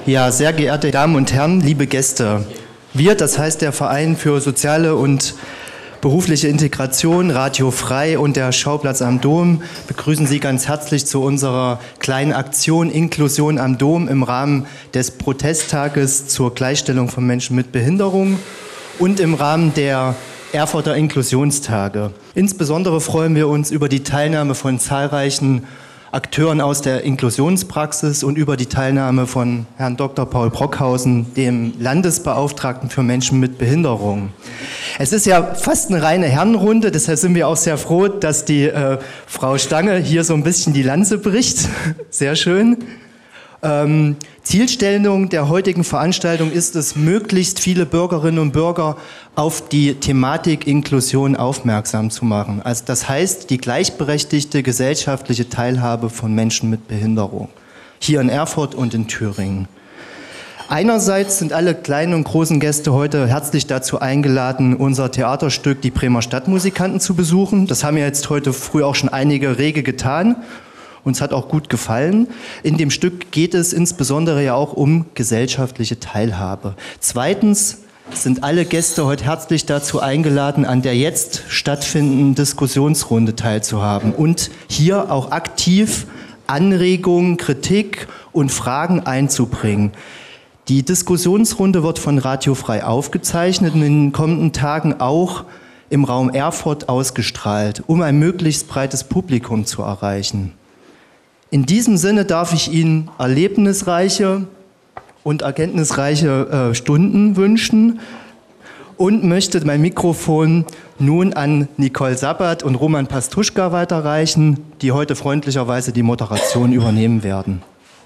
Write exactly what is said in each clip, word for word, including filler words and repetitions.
Ja, sehr geehrte Damen und Herren, liebe Gäste. Wir, das heißt der Verein für soziale und berufliche Integration, Radio Frei und der Schauplatz am Dom, begrüßen Sie ganz herzlich zu unserer kleinen Aktion Inklusion am Dom im Rahmen des Protesttages zur Gleichstellung von Menschen mit Behinderung und im Rahmen der Erfurter Inklusionstage. Insbesondere freuen wir uns über die Teilnahme von zahlreichen Akteuren aus der Inklusionspraxis und über die Teilnahme von Herrn Doktor Paul Brockhausen, dem Landesbeauftragten für Menschen mit Behinderung. Es ist ja fast eine reine Herrenrunde, deshalb sind wir auch sehr froh, dass die äh, Frau Stange hier so ein bisschen die Lanze bricht. Sehr schön. Ähm, Zielstellung der heutigen Veranstaltung ist es, möglichst viele Bürgerinnen und Bürger auf die Thematik Inklusion aufmerksam zu machen. Also das heißt, die gleichberechtigte gesellschaftliche Teilhabe von Menschen mit Behinderung. Hier in Erfurt und in Thüringen. Einerseits sind alle kleinen und großen Gäste heute herzlich dazu eingeladen, unser Theaterstück Die Bremer Stadtmusikanten zu besuchen. Das haben ja jetzt heute früh auch schon einige rege getan. Uns hat auch gut gefallen. In dem Stück geht es insbesondere ja auch um gesellschaftliche Teilhabe. Zweitens sind alle Gäste heute herzlich dazu eingeladen, an der jetzt stattfindenden Diskussionsrunde teilzuhaben und hier auch aktiv Anregungen, Kritik und Fragen einzubringen. Die Diskussionsrunde wird von Radio Frei aufgezeichnet und in den kommenden Tagen auch im Raum Erfurt ausgestrahlt, um ein möglichst breites Publikum zu erreichen. In diesem Sinne darf ich Ihnen erlebnisreiche und erkenntnisreiche äh, Stunden wünschen und möchte mein Mikrofon nun an Nicole Sabat und Roman Pastuschka weiterreichen, die heute freundlicherweise die Moderation übernehmen werden.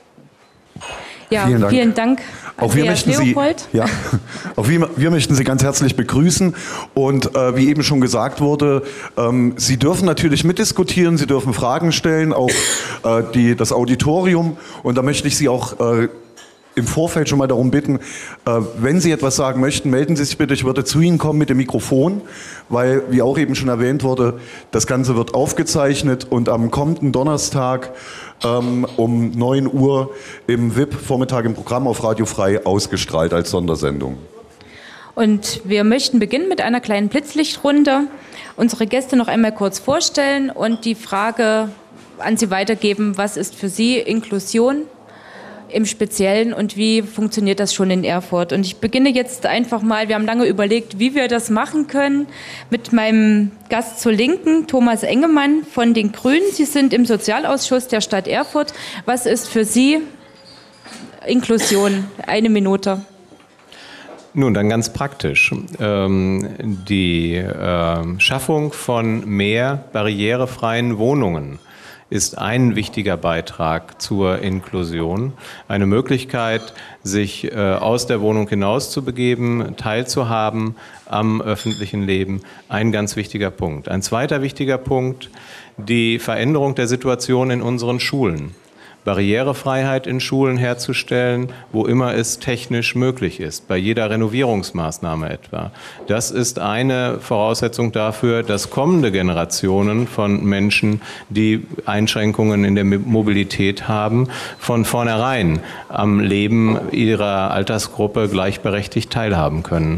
Ja, vielen Dank. Vielen Dank. Auch wir, möchten Sie, ja, auch wir, wir möchten Sie ganz herzlich begrüßen und äh, wie eben schon gesagt wurde, ähm, Sie dürfen natürlich mitdiskutieren, Sie dürfen Fragen stellen, auch äh, die, das Auditorium, und da möchte ich Sie auch äh, im Vorfeld schon mal darum bitten, äh, wenn Sie etwas sagen möchten, melden Sie sich bitte, ich würde zu Ihnen kommen mit dem Mikrofon, weil, wie auch eben schon erwähnt wurde, das Ganze wird aufgezeichnet und am kommenden Donnerstag ähm, um neun Uhr im V I P-Vormittag im Programm auf Radio Frei ausgestrahlt als Sondersendung. Und wir möchten beginnen mit einer kleinen Blitzlichtrunde, unsere Gäste noch einmal kurz vorstellen und die Frage an Sie weitergeben, was ist für Sie Inklusion im Speziellen und wie funktioniert das schon in Erfurt? Und ich beginne jetzt einfach mal, wir haben lange überlegt, wie wir das machen können, mit meinem Gast zur Linken, Thomas Engemann von den Grünen. Sie sind im Sozialausschuss der Stadt Erfurt. Was ist für Sie Inklusion? Eine Minute. Nun, dann ganz praktisch. Ähm, die äh, Schaffung von mehr barrierefreien Wohnungen ist ein wichtiger Beitrag zur Inklusion. Eine Möglichkeit, sich äh, aus der Wohnung hinaus zu begeben, teilzuhaben am öffentlichen Leben. Ein ganz wichtiger Punkt. Ein zweiter wichtiger Punkt, die Veränderung der Situation in unseren Schulen. Barrierefreiheit in Schulen herzustellen, wo immer es technisch möglich ist, bei jeder Renovierungsmaßnahme etwa. Das ist eine Voraussetzung dafür, dass kommende Generationen von Menschen, die Einschränkungen in der Mobilität haben, von vornherein am Leben ihrer Altersgruppe gleichberechtigt teilhaben können.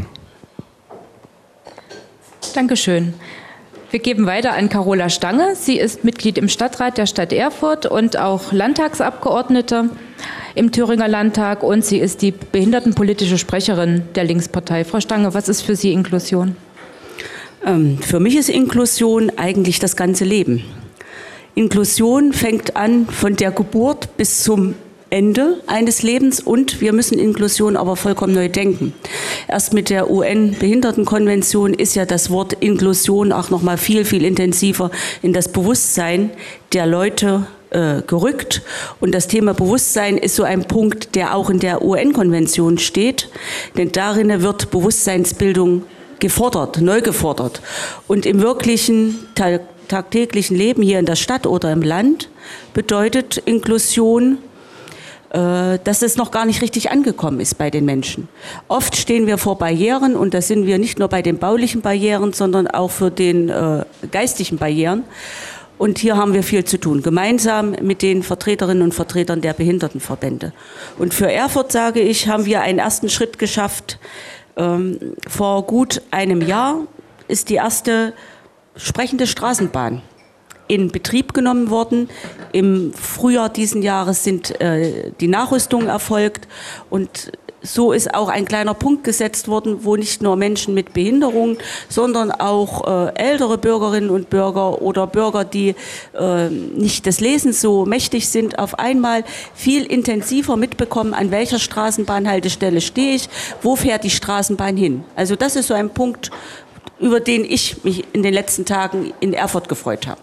Dankeschön. Wir geben weiter an Carola Stange. Sie ist Mitglied im Stadtrat der Stadt Erfurt und auch Landtagsabgeordnete im Thüringer Landtag. Und sie ist die behindertenpolitische Sprecherin der Linkspartei. Frau Stange, was ist für Sie Inklusion? Ähm, für mich ist Inklusion eigentlich das ganze Leben. Inklusion fängt an von der Geburt bis zum Ende eines Lebens, und wir müssen Inklusion aber vollkommen neu denken. Erst mit der U N-Behindertenkonvention ist ja das Wort Inklusion auch noch mal viel, viel intensiver in das Bewusstsein der Leute äh, gerückt. Und das Thema Bewusstsein ist so ein Punkt, der auch in der U N-Konvention steht, denn darin wird Bewusstseinsbildung gefordert, neu gefordert. Und im wirklichen ta- tagtäglichen Leben hier in der Stadt oder im Land bedeutet Inklusion, dass es noch gar nicht richtig angekommen ist bei den Menschen. Oft stehen wir vor Barrieren, und da sind wir nicht nur bei den baulichen Barrieren, sondern auch für den äh, geistigen Barrieren. Und hier haben wir viel zu tun, gemeinsam mit den Vertreterinnen und Vertretern der Behindertenverbände. Und für Erfurt, sage ich, haben wir einen ersten Schritt geschafft. Ähm, vor gut einem Jahr ist die erste sprechende Straßenbahn in Betrieb genommen worden. Im Frühjahr diesen Jahres sind äh, die Nachrüstungen erfolgt und so ist auch ein kleiner Punkt gesetzt worden, wo nicht nur Menschen mit Behinderung, sondern auch äh, ältere Bürgerinnen und Bürger oder Bürger, die äh, nicht des Lesens so mächtig sind, auf einmal viel intensiver mitbekommen, an welcher Straßenbahnhaltestelle stehe ich, wo fährt die Straßenbahn hin. Also das ist so ein Punkt, über den ich mich in den letzten Tagen in Erfurt gefreut habe.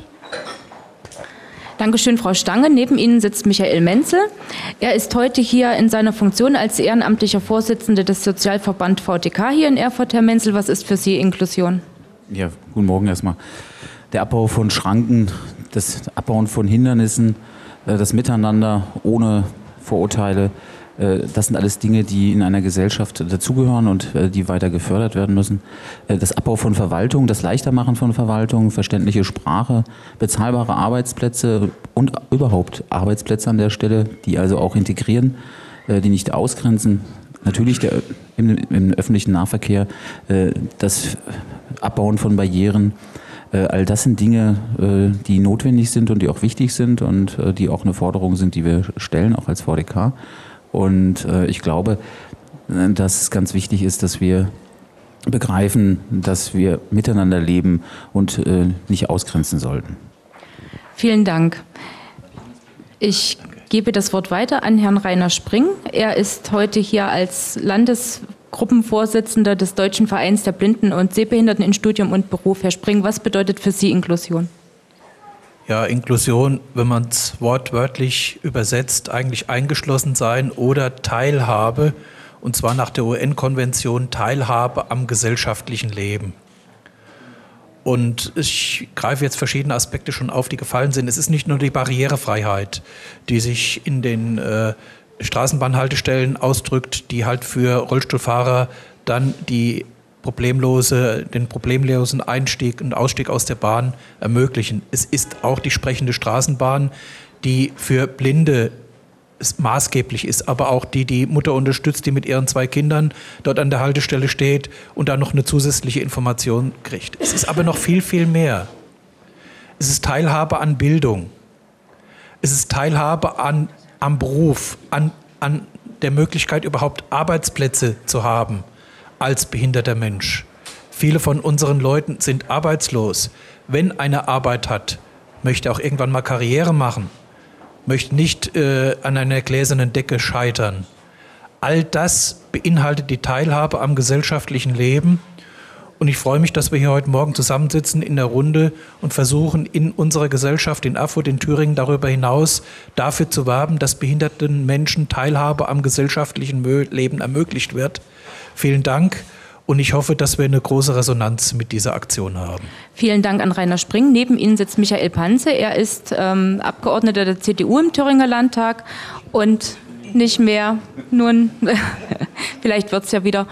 Dankeschön, Frau Stange. Neben Ihnen sitzt Michael Menzel. Er ist heute hier in seiner Funktion als ehrenamtlicher Vorsitzender des Sozialverband V T K hier in Erfurt. Herr Menzel, was ist für Sie Inklusion? Ja, guten Morgen erstmal. Der Abbau von Schranken, das Abbauen von Hindernissen, das Miteinander ohne Vorurteile, das sind alles Dinge, die in einer Gesellschaft dazugehören und die weiter gefördert werden müssen. Das Abbau von Verwaltung, das Leichtermachen von Verwaltung, verständliche Sprache, bezahlbare Arbeitsplätze und überhaupt Arbeitsplätze an der Stelle, die also auch integrieren, die nicht ausgrenzen. Natürlich der, im, im öffentlichen Nahverkehr, das Abbauen von Barrieren. All das sind Dinge, die notwendig sind und die auch wichtig sind und die auch eine Forderung sind, die wir stellen, auch als V D K. Und äh, ich glaube, dass es ganz wichtig ist, dass wir begreifen, dass wir miteinander leben und äh, nicht ausgrenzen sollten. Vielen Dank. Ich gebe das Wort weiter an Herrn Rainer Spring. Er ist heute hier als Landesgruppenvorsitzender des Deutschen Vereins der Blinden und Sehbehinderten in Studium und Beruf. Herr Spring, was bedeutet für Sie Inklusion? Ja, Inklusion, wenn man es wortwörtlich übersetzt, eigentlich eingeschlossen sein oder Teilhabe, und zwar nach der U N-Konvention Teilhabe am gesellschaftlichen Leben. Und ich greife jetzt verschiedene Aspekte schon auf, die gefallen sind. Es ist nicht nur die Barrierefreiheit, die sich in den äh, Straßenbahnhaltestellen ausdrückt, die halt für Rollstuhlfahrer dann die problemlose, den problemlosen Einstieg und Ausstieg aus der Bahn ermöglichen. Es ist auch die sprechende Straßenbahn, die für Blinde maßgeblich ist, aber auch die die Mutter unterstützt, die mit ihren zwei Kindern dort an der Haltestelle steht und dann noch eine zusätzliche Information kriegt. Es ist aber noch viel, viel mehr. Es ist Teilhabe an Bildung. Es ist Teilhabe an, am Beruf, an, an der Möglichkeit, überhaupt Arbeitsplätze zu haben als behinderter Mensch. Viele von unseren Leuten sind arbeitslos. Wenn eine Arbeit hat, möchte auch irgendwann mal Karriere machen, möchte nicht äh, an einer gläsernen Decke scheitern. All das beinhaltet die Teilhabe am gesellschaftlichen Leben. Und ich freue mich, dass wir hier heute Morgen zusammensitzen in der Runde und versuchen, in unserer Gesellschaft, in Erfurt, in Thüringen, darüber hinaus dafür zu werben, dass behinderten Menschen Teilhabe am gesellschaftlichen Leben ermöglicht wird. Vielen Dank und ich hoffe, dass wir eine große Resonanz mit dieser Aktion haben. Vielen Dank an Rainer Spring. Neben Ihnen sitzt Michael Panze. Er ist ähm, Abgeordneter der C D U im Thüringer Landtag und nicht mehr, nun, vielleicht wird es ja wieder,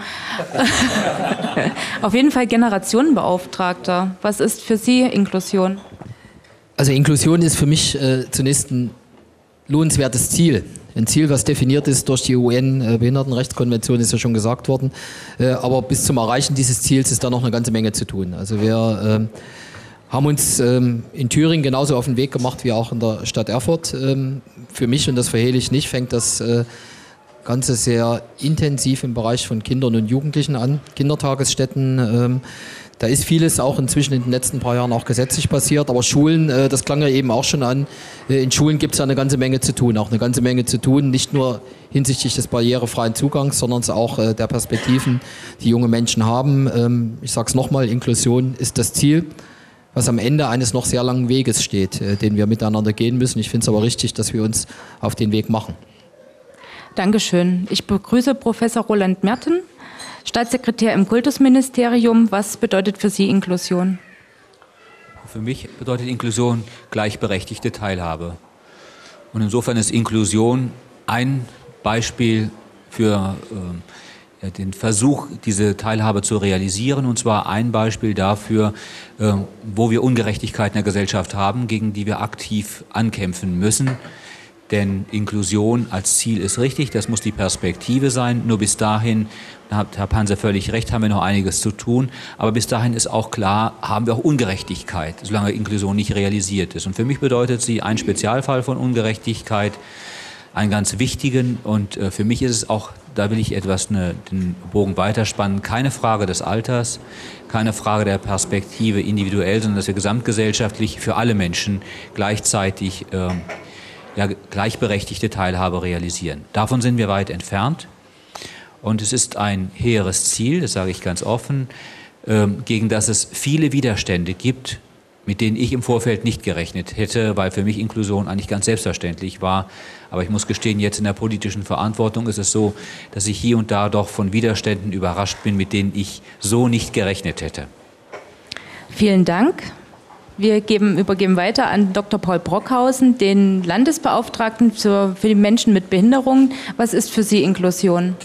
auf jeden Fall Generationenbeauftragter. Was ist für Sie Inklusion? Also Inklusion ist für mich äh, zunächst ein lohnenswertes Ziel. Ein Ziel, was definiert ist durch die U N-Behindertenrechtskonvention, ist ja schon gesagt worden. Aber bis zum Erreichen dieses Ziels ist da noch eine ganze Menge zu tun. Also wir äh, haben uns ähm, in Thüringen genauso auf den Weg gemacht wie auch in der Stadt Erfurt. Ähm, für mich, und das verhehle ich nicht, fängt das äh, Ganze sehr intensiv im Bereich von Kindern und Jugendlichen an, Kindertagesstätten. Ähm, Da ist vieles auch inzwischen in den letzten paar Jahren auch gesetzlich passiert, aber Schulen, äh, das klang ja eben auch schon an, äh, in Schulen gibt es ja eine ganze Menge zu tun, auch eine ganze Menge zu tun, nicht nur hinsichtlich des barrierefreien Zugangs, sondern auch äh, der Perspektiven, die junge Menschen haben. Ähm, ich sage es nochmal, Inklusion ist das Ziel, was am Ende eines noch sehr langen Weges steht, äh, den wir miteinander gehen müssen. Ich finde es aber richtig, dass wir uns auf den Weg machen. Dankeschön. Ich begrüße Professor Roland Merten, Staatssekretär im Kultusministerium. Was bedeutet für Sie Inklusion? Für mich bedeutet Inklusion gleichberechtigte Teilhabe. Und insofern ist Inklusion ein Beispiel für den Versuch, diese Teilhabe zu realisieren. Und zwar ein Beispiel dafür, äh, wo wir Ungerechtigkeiten in der Gesellschaft haben, gegen die wir aktiv ankämpfen müssen. Denn Inklusion als Ziel ist richtig, das muss die Perspektive sein. Nur bis dahin, da hat Herr Panzer völlig recht, haben wir noch einiges zu tun. Aber bis dahin ist auch klar, haben wir auch Ungerechtigkeit, solange Inklusion nicht realisiert ist. Und für mich bedeutet sie ein Spezialfall von Ungerechtigkeit, einen ganz wichtigen. Und äh, für mich ist es auch, da will ich etwas ne, den Bogen weiterspannen, keine Frage des Alters, keine Frage der Perspektive individuell, sondern dass wir gesamtgesellschaftlich für alle Menschen gleichzeitig äh, ja, gleichberechtigte Teilhabe realisieren. Davon sind wir weit entfernt. Und es ist ein hehres Ziel, das sage ich ganz offen, äh, gegen das es viele Widerstände gibt, mit denen ich im Vorfeld nicht gerechnet hätte, weil für mich Inklusion eigentlich ganz selbstverständlich war. Aber ich muss gestehen, jetzt in der politischen Verantwortung ist es so, dass ich hier und da doch von Widerständen überrascht bin, mit denen ich so nicht gerechnet hätte. Vielen Dank. Wir geben, übergeben weiter an Doktor Paul Brockhausen, den Landesbeauftragten für, für die Menschen mit Behinderungen. Was ist für Sie Inklusion?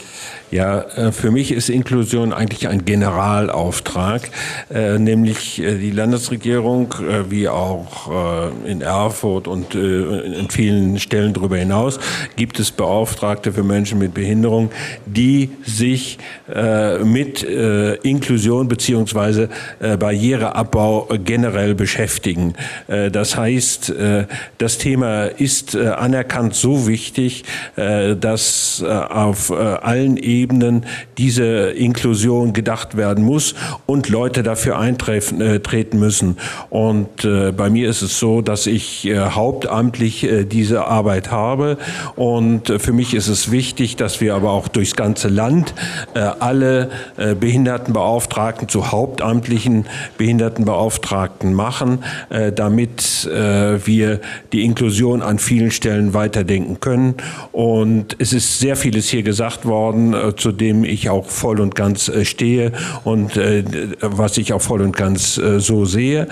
Ja, für mich ist Inklusion eigentlich ein Generalauftrag, äh, nämlich äh, die Landesregierung, äh, wie auch äh, in Erfurt und äh, in vielen Stellen darüber hinaus, gibt es Beauftragte für Menschen mit Behinderung, die sich äh, mit äh, Inklusion beziehungsweise äh, Barriereabbau generell beschäftigen. Äh, das heißt, äh, das Thema ist äh, anerkannt so wichtig, äh, dass äh, auf äh, allen Ebenen Ebenen diese Inklusion gedacht werden muss und Leute dafür eintreten müssen. Und äh, bei mir ist es so, dass ich äh, hauptamtlich äh, diese Arbeit habe. Und äh, für mich ist es wichtig, dass wir aber auch durchs ganze Land äh, alle äh, Behindertenbeauftragten zu hauptamtlichen Behindertenbeauftragten machen, äh, damit äh, wir die Inklusion an vielen Stellen weiterdenken können. Und es ist sehr vieles hier gesagt worden, äh, zu dem ich auch voll und ganz äh, stehe und äh, was ich auch voll und ganz äh, so sehe.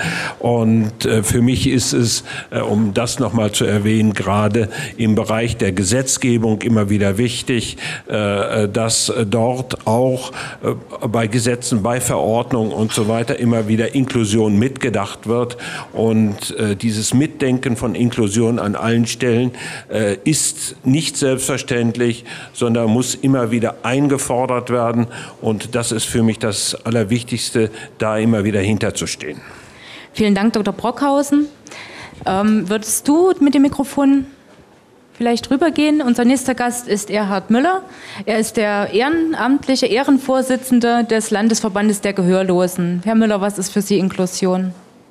Und äh, für mich ist es, äh, um das nochmal zu erwähnen, gerade im Bereich der Gesetzgebung immer wieder wichtig, äh, dass dort auch äh, bei Gesetzen, bei Verordnungen und so weiter immer wieder Inklusion mitgedacht wird. Und äh, dieses Mitdenken von Inklusion an allen Stellen äh, ist nicht selbstverständlich, sondern muss immer wieder eingefordert werden. Und das ist für mich das Allerwichtigste, da immer wieder hinterzustehen. Vielen Dank, Doktor Brockhausen. Ähm, würdest du mit dem Mikrofon vielleicht rübergehen? Unser nächster Gast ist Erhard Müller. Er ist der ehrenamtliche Ehrenvorsitzende des Landesverbandes der Gehörlosen. Herr Müller, was ist für Sie Inklusion?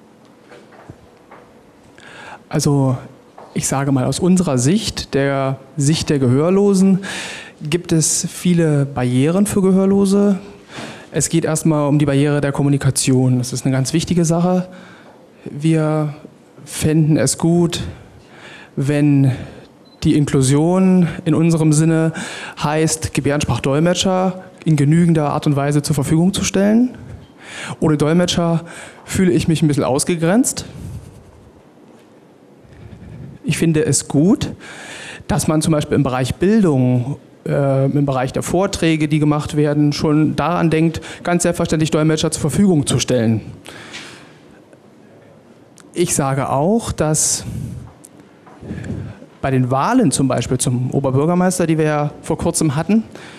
Also ich sage mal, aus unserer Sicht, der Sicht der Gehörlosen, gibt es viele Barrieren für Gehörlose. Es geht erstmal um die Barriere der Kommunikation. Das ist eine ganz wichtige Sache. Wir fänden es gut, wenn die Inklusion in unserem Sinne heißt, Gebärdensprachdolmetscher in genügender Art und Weise zur Verfügung zu stellen. Ohne Dolmetscher fühle ich mich ein bisschen ausgegrenzt. Ich finde es gut, dass man zum Beispiel im Bereich Bildung, äh, im Bereich der Vorträge, die gemacht werden, schon daran denkt, ganz selbstverständlich Dolmetscher zur Verfügung zu stellen. Ich sage auch, dass bei den Wahlen zum Beispiel zum Oberbürgermeister, die wir ja vor kurzem hatten,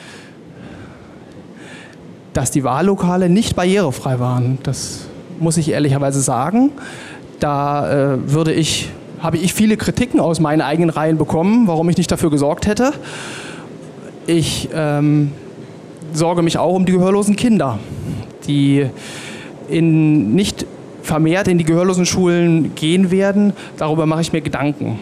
dass die Wahllokale nicht barrierefrei waren. Das muss ich ehrlicherweise sagen. Da äh, würde ich, habe ich viele Kritiken aus meinen eigenen Reihen bekommen, warum ich nicht dafür gesorgt hätte. Ich ähm, sorge mich auch um die gehörlosen Kinder, die in, nicht vermehrt in die gehörlosen Schulen gehen werden. Darüber mache ich mir Gedanken.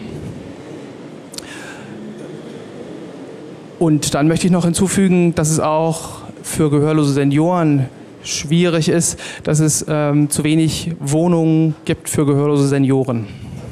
Und dann möchte ich noch hinzufügen, dass es auch für gehörlose Senioren schwierig ist, dass es ähm, zu wenig Wohnungen gibt für gehörlose Senioren.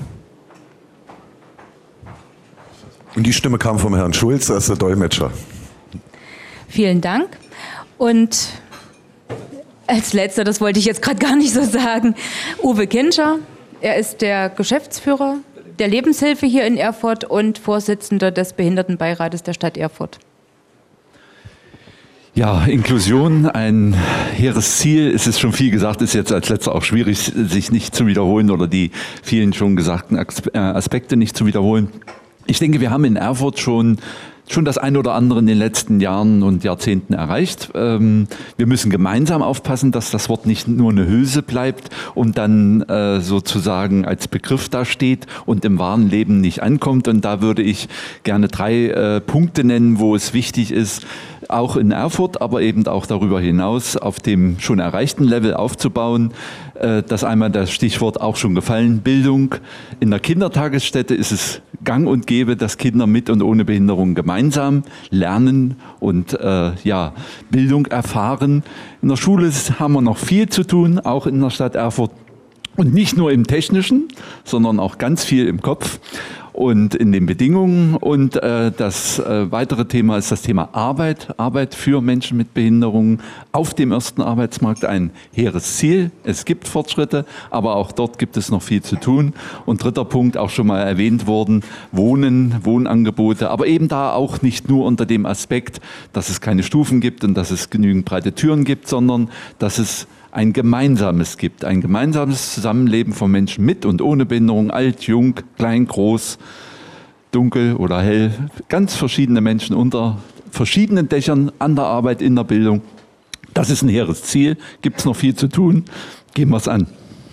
Und die Stimme kam vom Herrn Schulz, als der Dolmetscher. Vielen Dank. Und als letzter, das wollte ich jetzt gerade gar nicht so sagen, Uwe Kintscher. Er ist der Geschäftsführer der Lebenshilfe hier in Erfurt und Vorsitzender des Behindertenbeirates der Stadt Erfurt. Ja, Inklusion, ein hehres Ziel. Es ist schon viel gesagt, ist jetzt als letzter auch schwierig, sich nicht zu wiederholen oder die vielen schon gesagten Aspekte nicht zu wiederholen. Ich denke, wir haben in Erfurt schon schon das eine oder andere in den letzten Jahren und Jahrzehnten erreicht. Ähm, wir müssen gemeinsam aufpassen, dass das Wort nicht nur eine Hülse bleibt und dann äh, sozusagen als Begriff dasteht und im wahren Leben nicht ankommt. Und da würde ich gerne drei äh, Punkte nennen, wo es wichtig ist, auch in Erfurt, aber eben auch darüber hinaus auf dem schon erreichten Level aufzubauen. Das einmal das Stichwort auch schon gefallen, Bildung. In der Kindertagesstätte ist es gang und gäbe, dass Kinder mit und ohne Behinderung gemeinsam lernen und äh, ja, Bildung erfahren. In der Schule haben wir noch viel zu tun, auch in der Stadt Erfurt. Und nicht nur im Technischen, sondern auch ganz viel im Kopf und in den Bedingungen. Und äh, das äh, weitere Thema ist das Thema Arbeit. Arbeit für Menschen mit Behinderungen auf dem ersten Arbeitsmarkt. Ein hehres Ziel. Es gibt Fortschritte, aber auch dort gibt es noch viel zu tun. Und dritter Punkt, auch schon mal erwähnt worden, Wohnen, Wohnangebote. Aber eben da auch nicht nur unter dem Aspekt, dass es keine Stufen gibt und dass es genügend breite Türen gibt, sondern dass es ein gemeinsames gibt, ein gemeinsames Zusammenleben von Menschen mit und ohne Behinderung, alt, jung, klein, groß, dunkel oder hell, ganz verschiedene Menschen unter verschiedenen Dächern an der Arbeit, in der Bildung. Das ist ein hehres Ziel, gibt es noch viel zu tun, gehen wir es an.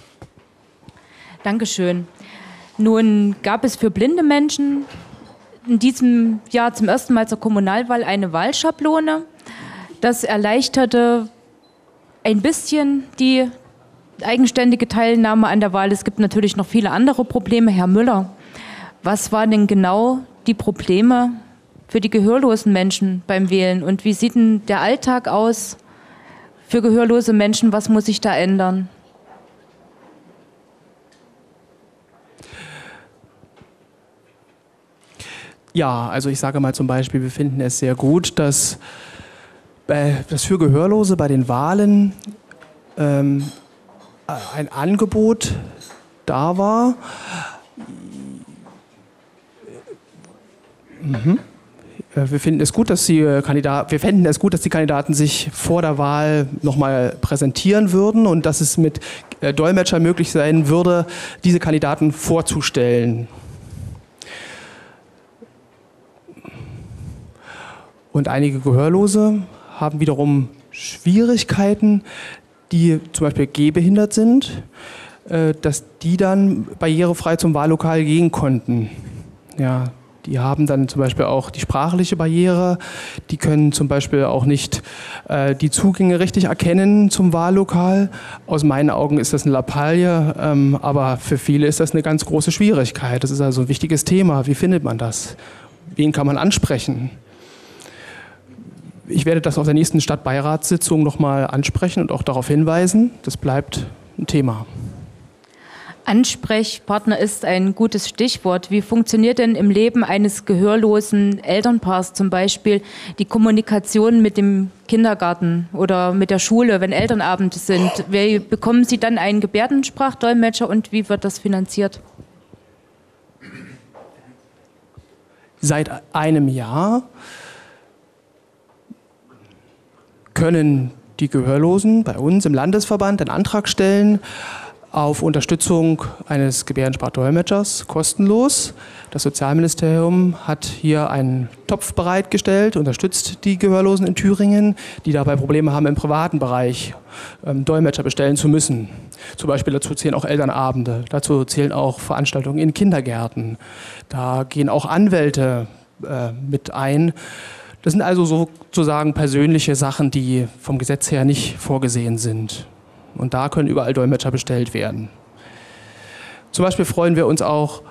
Dankeschön. Nun gab es für blinde Menschen in diesem Jahr zum ersten Mal zur Kommunalwahl eine Wahlschablone. Das erleichterte ein bisschen die eigenständige Teilnahme an der Wahl. Es gibt natürlich noch viele andere Probleme. Herr Müller, was waren denn genau die Probleme für die gehörlosen Menschen beim Wählen? Und wie sieht denn der Alltag aus für gehörlose Menschen? Was muss sich da ändern? Ja, also ich sage mal zum Beispiel, wir finden es sehr gut, dass dass für Gehörlose bei den Wahlen ähm, ein Angebot da war. Mhm. Wir finden es gut, dass die Kandidaten, wir fänden es gut, dass die Kandidaten sich vor der Wahl nochmal präsentieren würden und dass es mit Dolmetschern möglich sein würde, diese Kandidaten vorzustellen. Und einige Gehörlose haben wiederum Schwierigkeiten, die zum Beispiel gehbehindert sind, dass die dann barrierefrei zum Wahllokal gehen konnten. Ja, die haben dann zum Beispiel auch die sprachliche Barriere, die können zum Beispiel auch nicht die Zugänge richtig erkennen zum Wahllokal. Aus meinen Augen ist das eine Lappalie, aber für viele ist das eine ganz große Schwierigkeit. Das ist also ein wichtiges Thema. Wie findet man das? Wen kann man ansprechen? Ich werde das auf der nächsten Stadtbeiratssitzung nochmal ansprechen und auch darauf hinweisen. Das bleibt ein Thema. Ansprechpartner ist ein gutes Stichwort. Wie funktioniert denn im Leben eines gehörlosen Elternpaars zum Beispiel die Kommunikation mit dem Kindergarten oder mit der Schule, wenn Elternabende sind? Wie bekommen Sie dann einen Gebärdensprachdolmetscher und wie wird das finanziert? Seit einem Jahr können die Gehörlosen bei uns im Landesverband einen Antrag stellen auf Unterstützung eines Gebärdensprachdolmetschers, kostenlos. Das Sozialministerium hat hier einen Topf bereitgestellt, unterstützt die Gehörlosen in Thüringen, die dabei Probleme haben, im privaten Bereich ähm, Dolmetscher bestellen zu müssen. Zum Beispiel dazu zählen auch Elternabende, dazu zählen auch Veranstaltungen in Kindergärten. Da gehen auch Anwälte äh, mit ein. Das sind also sozusagen persönliche Sachen, die vom Gesetz her nicht vorgesehen sind. Und da können überall Dolmetscher bestellt werden. Zum Beispiel freuen wir uns auch,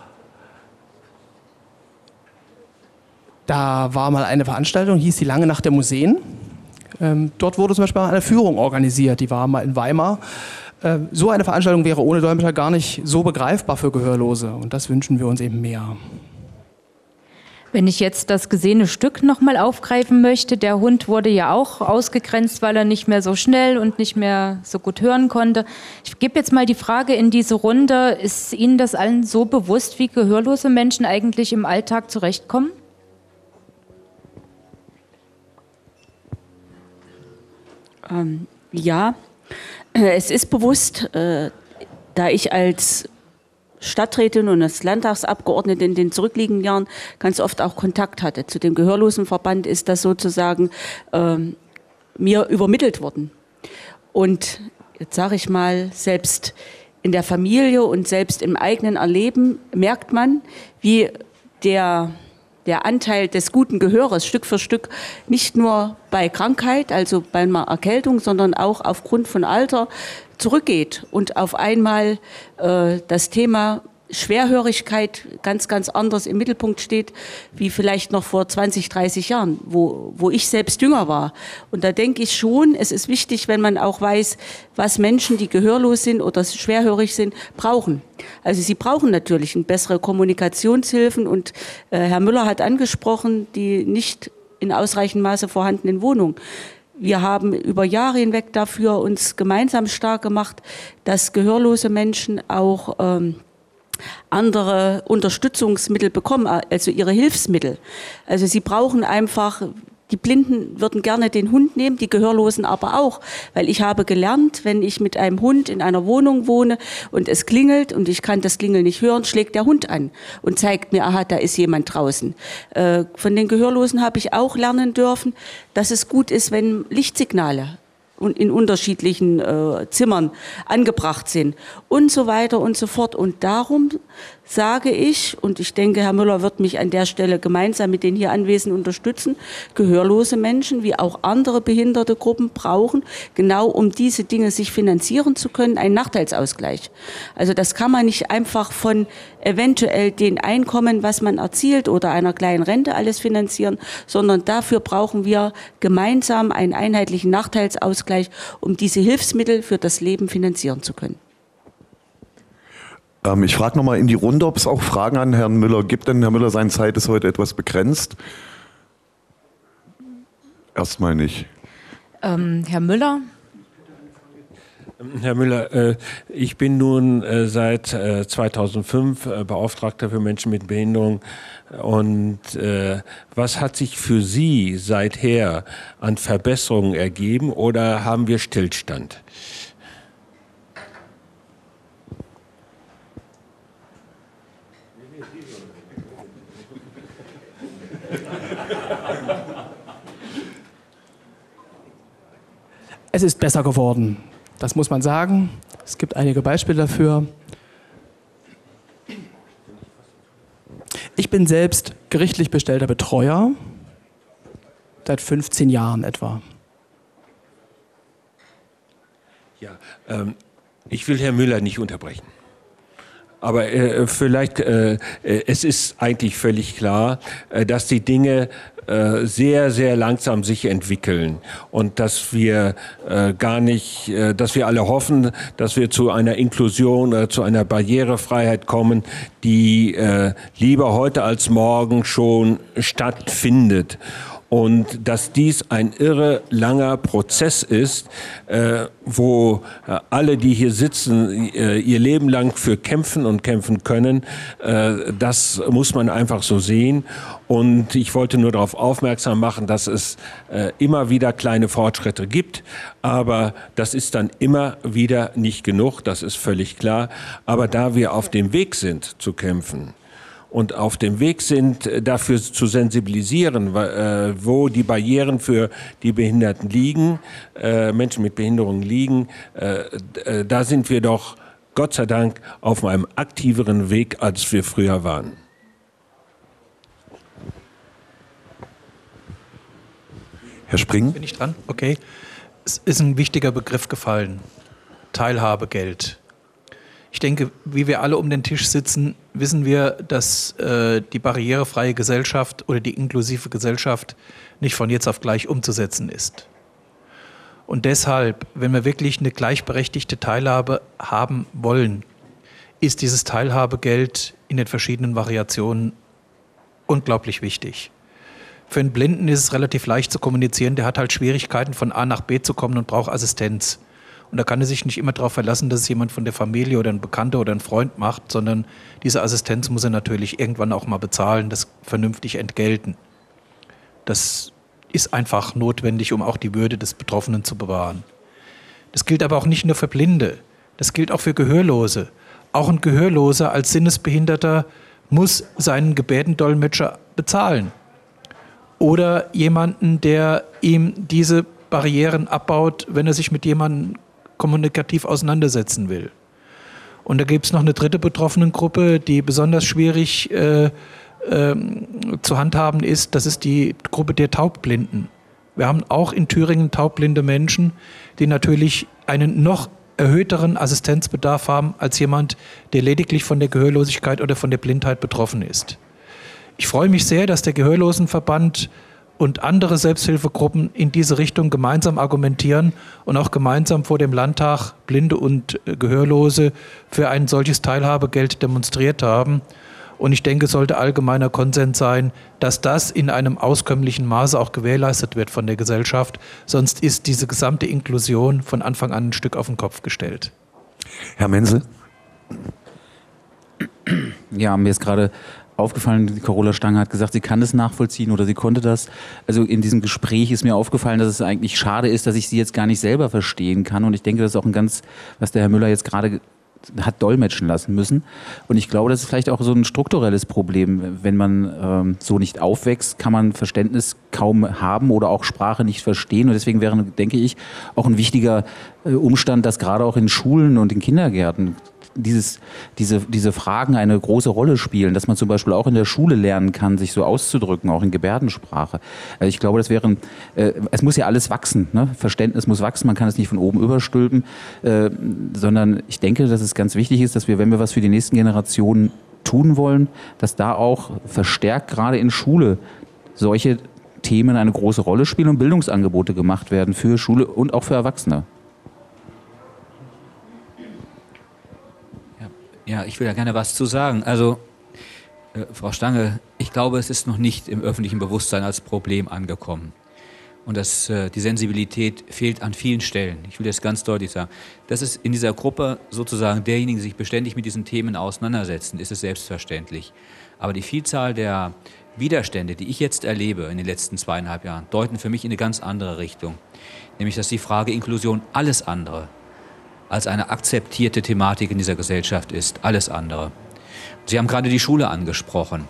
da war mal eine Veranstaltung, hieß die Lange Nacht der Museen. Ähm, dort wurde zum Beispiel eine Führung organisiert, die war mal in Weimar. Ähm, so eine Veranstaltung wäre ohne Dolmetscher gar nicht so begreifbar für Gehörlose. Und das wünschen wir uns eben mehr. Wenn ich jetzt das gesehene Stück nochmal aufgreifen möchte, der Hund wurde ja auch ausgegrenzt, weil er nicht mehr so schnell und nicht mehr so gut hören konnte. Ich gebe jetzt mal die Frage in diese Runde, ist Ihnen das allen so bewusst, wie gehörlose Menschen eigentlich im Alltag zurechtkommen? Ähm, ja, es ist bewusst, äh, da ich als Stadträtin und als Landtagsabgeordnete in den zurückliegenden Jahren ganz oft auch Kontakt hatte zu dem Gehörlosenverband, ist das sozusagen äh, mir übermittelt worden. Und jetzt sage ich mal, selbst in der Familie und selbst im eigenen Erleben merkt man, wie der der Anteil des guten Gehöres Stück für Stück nicht nur bei Krankheit, also bei einer Erkältung, sondern auch aufgrund von Alter zurückgeht und auf einmal äh, das Thema Schwerhörigkeit ganz, ganz anders im Mittelpunkt steht, wie vielleicht noch vor zwanzig, dreißig Jahren, wo, wo ich selbst jünger war. Und da denke ich schon, es ist wichtig, wenn man auch weiß, was Menschen, die gehörlos sind oder schwerhörig sind, brauchen. Also sie brauchen natürlich bessere Kommunikationshilfen und äh, Herr Müller hat angesprochen, die nicht in ausreichendem Maße vorhandenen Wohnungen. Wir haben über Jahre hinweg dafür uns gemeinsam stark gemacht, dass gehörlose Menschen auch ähm, andere Unterstützungsmittel bekommen, also ihre Hilfsmittel. Also sie brauchen einfach, die Blinden würden gerne den Hund nehmen, die Gehörlosen aber auch, weil ich habe gelernt, wenn ich mit einem Hund in einer Wohnung wohne und es klingelt und ich kann das Klingeln nicht hören, schlägt der Hund an und zeigt mir, aha, da ist jemand draußen. Äh, von den Gehörlosen habe ich auch lernen dürfen, dass es gut ist, wenn Lichtsignale und in unterschiedlichen äh, Zimmern angebracht sind und so weiter und so fort. Und darum sage ich, und ich denke, Herr Müller wird mich an der Stelle gemeinsam mit den hier Anwesenden unterstützen, gehörlose Menschen wie auch andere behinderte Gruppen brauchen, genau um diese Dinge sich finanzieren zu können, einen Nachteilsausgleich. Also das kann man nicht einfach von eventuell den Einkommen, was man erzielt oder einer kleinen Rente alles finanzieren, sondern dafür brauchen wir gemeinsam einen einheitlichen Nachteilsausgleich, um diese Hilfsmittel für das Leben finanzieren zu können. Ähm, ich frage nochmal in die Runde, ob es auch Fragen an Herrn Müller gibt, denn Herr Müller, seine Zeit ist heute etwas begrenzt. Erstmal nicht. Ähm, Herr Müller? Herr Müller, äh, ich bin nun äh, seit äh, zweitausendfünf äh, Beauftragter für Menschen mit Behinderung. Und äh, was hat sich für Sie seither an Verbesserungen ergeben oder haben wir Stillstand? Es ist besser geworden, das muss man sagen. Es gibt einige Beispiele dafür. Ich bin selbst gerichtlich bestellter Betreuer, seit fünfzehn Jahren etwa. Ja, ähm, ich will Herrn Müller nicht unterbrechen. Aber äh, vielleicht, äh, es ist eigentlich völlig klar, äh, dass die Dinge äh, sehr, sehr langsam sich entwickeln und dass wir äh, gar nicht, äh, dass wir alle hoffen, dass wir zu einer Inklusion oder zu einer Barrierefreiheit kommen, die äh, lieber heute als morgen schon stattfindet. Und dass dies ein irre langer Prozess ist, äh, wo äh, alle, die hier sitzen, äh, ihr Leben lang für kämpfen und kämpfen können, äh, das muss man einfach so sehen. Und ich wollte nur darauf aufmerksam machen, dass es äh, immer wieder kleine Fortschritte gibt, aber das ist dann immer wieder nicht genug, das ist völlig klar. Aber da wir auf dem Weg sind zu kämpfen, und auf dem Weg sind, dafür zu sensibilisieren, wo die Barrieren für die Behinderten liegen, Menschen mit Behinderungen liegen, da sind wir doch Gott sei Dank auf einem aktiveren Weg, als wir früher waren. Herr Spring? Bin ich dran? Okay. Es ist ein wichtiger Begriff gefallen. Teilhabegeld. Ich denke, wie wir alle um den Tisch sitzen, wissen wir, dass äh, die barrierefreie Gesellschaft oder die inklusive Gesellschaft nicht von jetzt auf gleich umzusetzen ist. Und deshalb, wenn wir wirklich eine gleichberechtigte Teilhabe haben wollen, ist dieses Teilhabegeld in den verschiedenen Variationen unglaublich wichtig. Für einen Blinden ist es relativ leicht zu kommunizieren, der hat halt Schwierigkeiten von A nach B zu kommen und braucht Assistenz. Und da kann er sich nicht immer darauf verlassen, dass es jemand von der Familie oder ein Bekannter oder ein Freund macht, sondern diese Assistenz muss er natürlich irgendwann auch mal bezahlen, das vernünftig entgelten. Das ist einfach notwendig, um auch die Würde des Betroffenen zu bewahren. Das gilt aber auch nicht nur für Blinde, das gilt auch für Gehörlose. Auch ein Gehörloser als Sinnesbehinderter muss seinen Gebärdendolmetscher bezahlen. Oder jemanden, der ihm diese Barrieren abbaut, wenn er sich mit jemandem kommunikativ auseinandersetzen will. Und da gibt es noch eine dritte Betroffenengruppe, die besonders schwierig äh, äh, zu handhaben ist. Das ist die Gruppe der Taubblinden. Wir haben auch in Thüringen taubblinde Menschen, die natürlich einen noch erhöhteren Assistenzbedarf haben als jemand, der lediglich von der Gehörlosigkeit oder von der Blindheit betroffen ist. Ich freue mich sehr, dass der Gehörlosenverband und andere Selbsthilfegruppen in diese Richtung gemeinsam argumentieren und auch gemeinsam vor dem Landtag Blinde und Gehörlose für ein solches Teilhabegeld demonstriert haben. Und ich denke, es sollte allgemeiner Konsens sein, dass das in einem auskömmlichen Maße auch gewährleistet wird von der Gesellschaft. Sonst ist diese gesamte Inklusion von Anfang an ein Stück auf den Kopf gestellt. Herr Menzel? Ja, mir ist gerade aufgefallen, die Carola Stange hat gesagt, sie kann das nachvollziehen oder sie konnte das. Also in diesem Gespräch ist mir aufgefallen, dass es eigentlich schade ist, dass ich sie jetzt gar nicht selber verstehen kann. Und ich denke, das ist auch ein ganz, was der Herr Müller jetzt gerade hat dolmetschen lassen müssen. Und ich glaube, das ist vielleicht auch so ein strukturelles Problem. Wenn man ähm, so nicht aufwächst, kann man Verständnis kaum haben oder auch Sprache nicht verstehen. Und deswegen wäre, denke ich, auch ein wichtiger äh, Umstand, dass gerade auch in Schulen und in Kindergärten dieses, diese, diese Fragen eine große Rolle spielen, dass man zum Beispiel auch in der Schule lernen kann, sich so auszudrücken, auch in Gebärdensprache. Also ich glaube, das wäre, äh, es muss ja alles wachsen, ne? Verständnis muss wachsen, man kann es nicht von oben überstülpen, äh, sondern ich denke, dass es ganz wichtig ist, dass wir, wenn wir was für die nächsten Generationen tun wollen, dass da auch verstärkt gerade in Schule solche Themen eine große Rolle spielen und Bildungsangebote gemacht werden für Schule und auch für Erwachsene. Ja, ich will da gerne was zu sagen. Also, äh, Frau Stange, ich glaube, es ist noch nicht im öffentlichen Bewusstsein als Problem angekommen. Und das, äh, die Sensibilität fehlt an vielen Stellen. Ich will das ganz deutlich sagen. Das ist in dieser Gruppe sozusagen derjenigen, die sich beständig mit diesen Themen auseinandersetzen, ist es selbstverständlich. Aber die Vielzahl der Widerstände, die ich jetzt erlebe in den letzten zweieinhalb Jahren, deuten für mich in eine ganz andere Richtung. Nämlich, dass die Frage Inklusion alles andere als eine akzeptierte Thematik in dieser Gesellschaft ist, alles andere. Sie haben gerade die Schule angesprochen.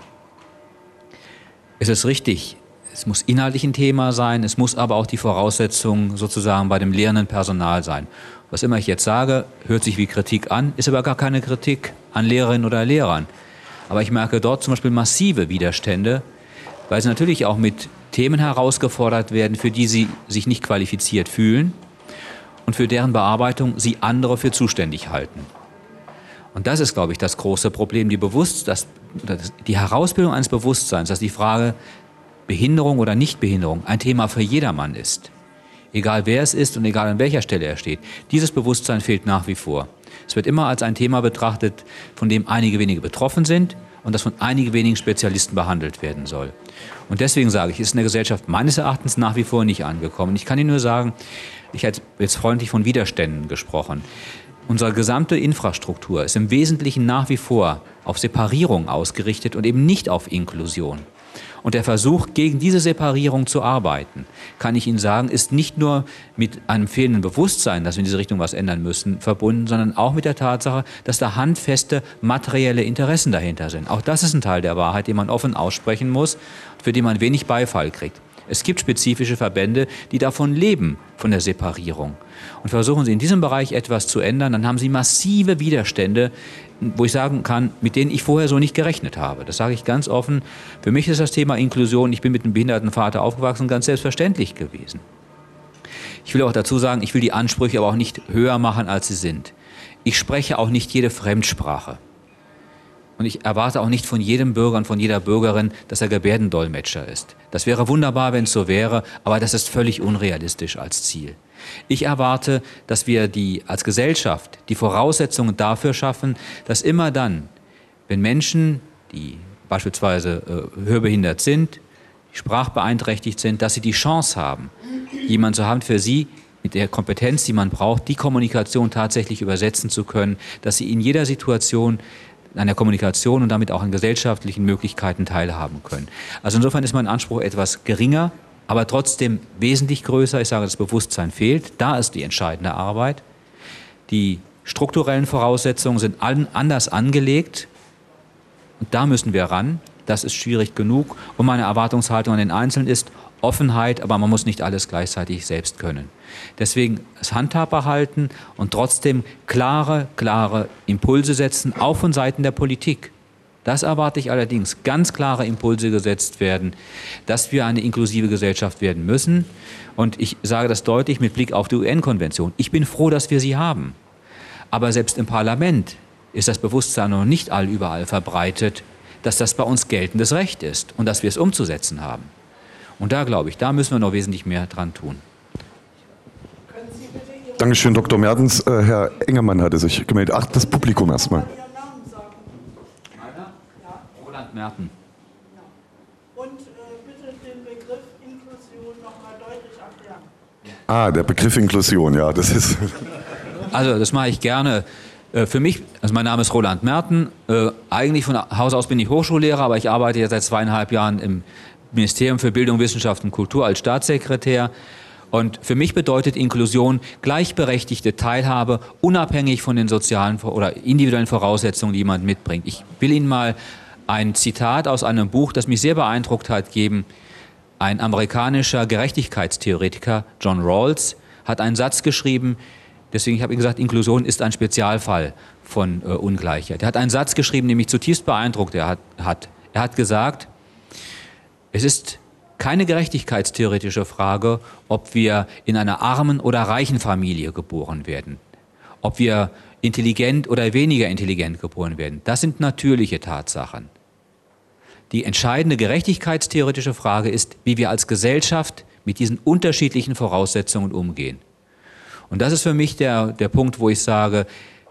Es ist richtig, es muss inhaltlich ein Thema sein, es muss aber auch die Voraussetzung sozusagen bei dem lehrenden Personal sein. Was immer ich jetzt sage, hört sich wie Kritik an, ist aber gar keine Kritik an Lehrerinnen oder Lehrern. Aber ich merke dort zum Beispiel massive Widerstände, weil sie natürlich auch mit Themen herausgefordert werden, für die sie sich nicht qualifiziert fühlen und für deren Bearbeitung sie andere für zuständig halten. Und das ist, glaube ich, das große Problem, die, Bewusst das, die Herausbildung eines Bewusstseins, dass die Frage Behinderung oder Nichtbehinderung ein Thema für jedermann ist. Egal wer es ist und egal an welcher Stelle er steht. Dieses Bewusstsein fehlt nach wie vor. Es wird immer als ein Thema betrachtet, von dem einige wenige betroffen sind und das von einigen wenigen Spezialisten behandelt werden soll. Und deswegen sage ich, ist in der Gesellschaft meines Erachtens nach wie vor nicht angekommen. Ich kann Ihnen nur sagen, ich habe jetzt freundlich von Widerständen gesprochen. Unsere gesamte Infrastruktur ist im Wesentlichen nach wie vor auf Separierung ausgerichtet und eben nicht auf Inklusion. Und der Versuch, gegen diese Separierung zu arbeiten, kann ich Ihnen sagen, ist nicht nur mit einem fehlenden Bewusstsein, dass wir in diese Richtung was ändern müssen, verbunden, sondern auch mit der Tatsache, dass da handfeste materielle Interessen dahinter sind. Auch das ist ein Teil der Wahrheit, den man offen aussprechen muss, für den man wenig Beifall kriegt. Es gibt spezifische Verbände, die davon leben, von der Separierung. Und versuchen Sie in diesem Bereich etwas zu ändern, dann haben Sie massive Widerstände, wo ich sagen kann, mit denen ich vorher so nicht gerechnet habe. Das sage ich ganz offen. Für mich ist das Thema Inklusion, ich bin mit einem behinderten Vater aufgewachsen, ganz selbstverständlich gewesen. Ich will auch dazu sagen, ich will die Ansprüche aber auch nicht höher machen, als sie sind. Ich spreche auch nicht jede Fremdsprache. Und ich erwarte auch nicht von jedem Bürger und von jeder Bürgerin, dass er Gebärdendolmetscher ist. Das wäre wunderbar, wenn es so wäre, aber das ist völlig unrealistisch als Ziel. Ich erwarte, dass wir die, als Gesellschaft die Voraussetzungen dafür schaffen, dass immer dann, wenn Menschen, die beispielsweise äh, hörbehindert sind, sprachbeeinträchtigt sind, dass sie die Chance haben, jemanden zu haben für sie, mit der Kompetenz, die man braucht, die Kommunikation tatsächlich übersetzen zu können, dass sie in jeder Situation an der Kommunikation und damit auch an gesellschaftlichen Möglichkeiten teilhaben können. Also insofern ist mein Anspruch etwas geringer, aber trotzdem wesentlich größer. Ich sage, das Bewusstsein fehlt. Da ist die entscheidende Arbeit. Die strukturellen Voraussetzungen sind anders angelegt und da müssen wir ran. Das ist schwierig genug und meine Erwartungshaltung an den Einzelnen ist Offenheit, aber man muss nicht alles gleichzeitig selbst können. Deswegen das handhabbar halten und trotzdem klare, klare Impulse setzen, auch von Seiten der Politik. Das erwarte ich allerdings, ganz klare Impulse gesetzt werden, dass wir eine inklusive Gesellschaft werden müssen. Und ich sage das deutlich mit Blick auf die U N-Konvention. Ich bin froh, dass wir sie haben. Aber selbst im Parlament ist das Bewusstsein noch nicht allüberall verbreitet, dass das bei uns geltendes Recht ist und dass wir es umzusetzen haben. Und da glaube ich, da müssen wir noch wesentlich mehr dran tun. Dankeschön, Doktor Mertens. Äh, Herr Engermann hatte sich gemeldet. Ach, das Publikum erstmal. Roland Merten. Und äh, bitte den Begriff Inklusion nochmal deutlich erklären. Ah, der Begriff Inklusion, ja, das ist... Also, das mache ich gerne. Für mich, also mein Name ist Roland Merten. Äh, eigentlich von Haus aus bin ich Hochschullehrer, aber ich arbeite jetzt seit zweieinhalb Jahren im Ministerium für Bildung, Wissenschaft und Kultur als Staatssekretär. Und für mich bedeutet Inklusion gleichberechtigte Teilhabe, unabhängig von den sozialen oder individuellen Voraussetzungen, die jemand mitbringt. Ich will Ihnen mal ein Zitat aus einem Buch, das mich sehr beeindruckt hat, geben. Ein amerikanischer Gerechtigkeitstheoretiker, John Rawls, hat einen Satz geschrieben, deswegen habe ich gesagt, Inklusion ist ein Spezialfall von äh, Ungleichheit. Er hat einen Satz geschrieben, der mich zutiefst beeindruckt er hat, hat. Er hat gesagt, es ist keine gerechtigkeitstheoretische Frage, ob wir in einer armen oder reichen Familie geboren werden, ob wir intelligent oder weniger intelligent geboren werden. Das sind natürliche Tatsachen. Die entscheidende gerechtigkeitstheoretische Frage ist, wie wir als Gesellschaft mit diesen unterschiedlichen Voraussetzungen umgehen. Und das ist für mich der, der Punkt, wo ich sage,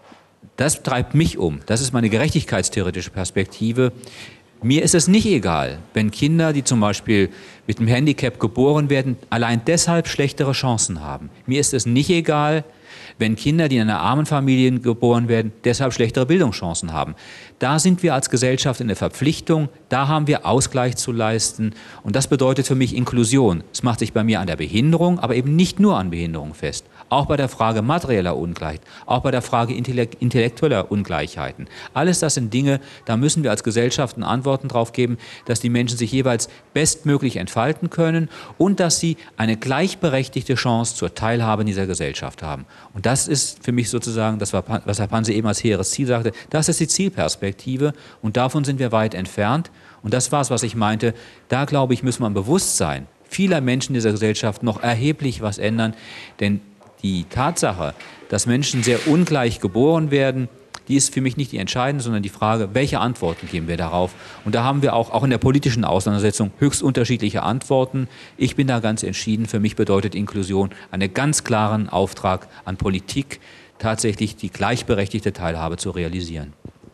das treibt mich um. Das ist meine gerechtigkeitstheoretische Perspektive. Mir ist es nicht egal, wenn Kinder, die zum Beispiel mit einem Handicap geboren werden, allein deshalb schlechtere Chancen haben. Mir ist es nicht egal, wenn Kinder, die in einer armen Familie geboren werden, deshalb schlechtere Bildungschancen haben. Da sind wir als Gesellschaft in der Verpflichtung, da haben wir Ausgleich zu leisten und das bedeutet für mich Inklusion. Es macht sich bei mir an der Behinderung, aber eben nicht nur an Behinderung fest. Auch bei der Frage materieller Ungleichheit, auch bei der Frage intellektueller Ungleichheiten. Alles das sind Dinge, da müssen wir als Gesellschaften Antworten drauf geben, dass die Menschen sich jeweils bestmöglich entfalten können und dass sie eine gleichberechtigte Chance zur Teilhabe in dieser Gesellschaft haben. Und das ist für mich sozusagen, das war, was Herr Panse eben als hehres Ziel sagte, das ist die Zielperspektive und davon sind wir weit entfernt. Und das war es, was ich meinte, da glaube ich, müssen wir am Bewusstsein vieler Menschen dieser Gesellschaft noch erheblich was ändern, denn die Tatsache, dass Menschen sehr ungleich geboren werden, die ist für mich nicht die entscheidende, sondern die Frage, welche Antworten geben wir darauf? Und da haben wir auch, auch in der politischen Auseinandersetzung höchst unterschiedliche Antworten. Ich bin da ganz entschieden. Für mich bedeutet Inklusion einen ganz klaren Auftrag an Politik, tatsächlich die gleichberechtigte Teilhabe zu realisieren.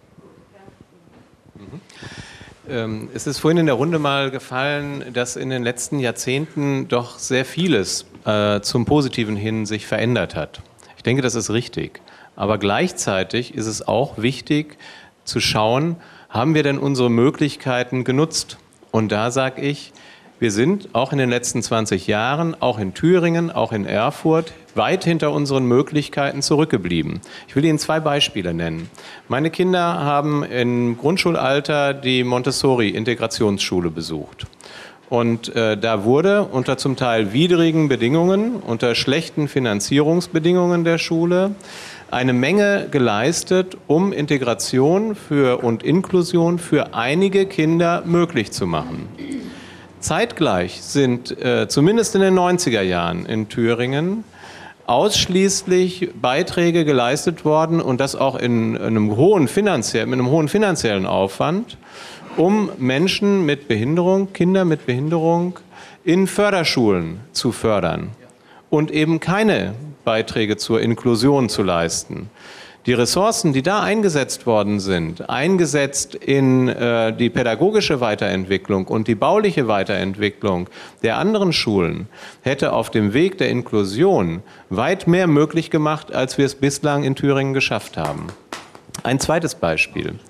Mhm. Es ist vorhin in der Runde mal gefallen, dass in den letzten Jahrzehnten doch sehr vieles äh, zum Positiven hin sich verändert hat. Ich denke, das ist richtig. Aber gleichzeitig ist es auch wichtig zu schauen, haben wir denn unsere Möglichkeiten genutzt? Und da sage ich, wir sind auch in den letzten zwanzig Jahren, auch in Thüringen, auch in Erfurt, weit hinter unseren Möglichkeiten zurückgeblieben. Ich will Ihnen zwei Beispiele nennen. Meine Kinder haben im Grundschulalter die Montessori-Integrationsschule besucht. Und äh, da wurde unter zum Teil widrigen Bedingungen, unter schlechten Finanzierungsbedingungen der Schule, eine Menge geleistet, um Integration für und Inklusion für einige Kinder möglich zu machen. Zeitgleich sind äh, zumindest in den neunziger Jahren in Thüringen ausschließlich Beiträge geleistet worden und das auch in, in einem hohen finanziellen, mit einem hohen finanziellen Aufwand, um Menschen mit Behinderung, Kinder mit Behinderung in Förderschulen zu fördern und eben keine Beiträge zur Inklusion zu leisten. Die Ressourcen, die da eingesetzt worden sind, eingesetzt in äh, die pädagogische Weiterentwicklung und die bauliche Weiterentwicklung der anderen Schulen, hätte auf dem Weg der Inklusion weit mehr möglich gemacht, als wir es bislang in Thüringen geschafft haben. Ein zweites Beispiel.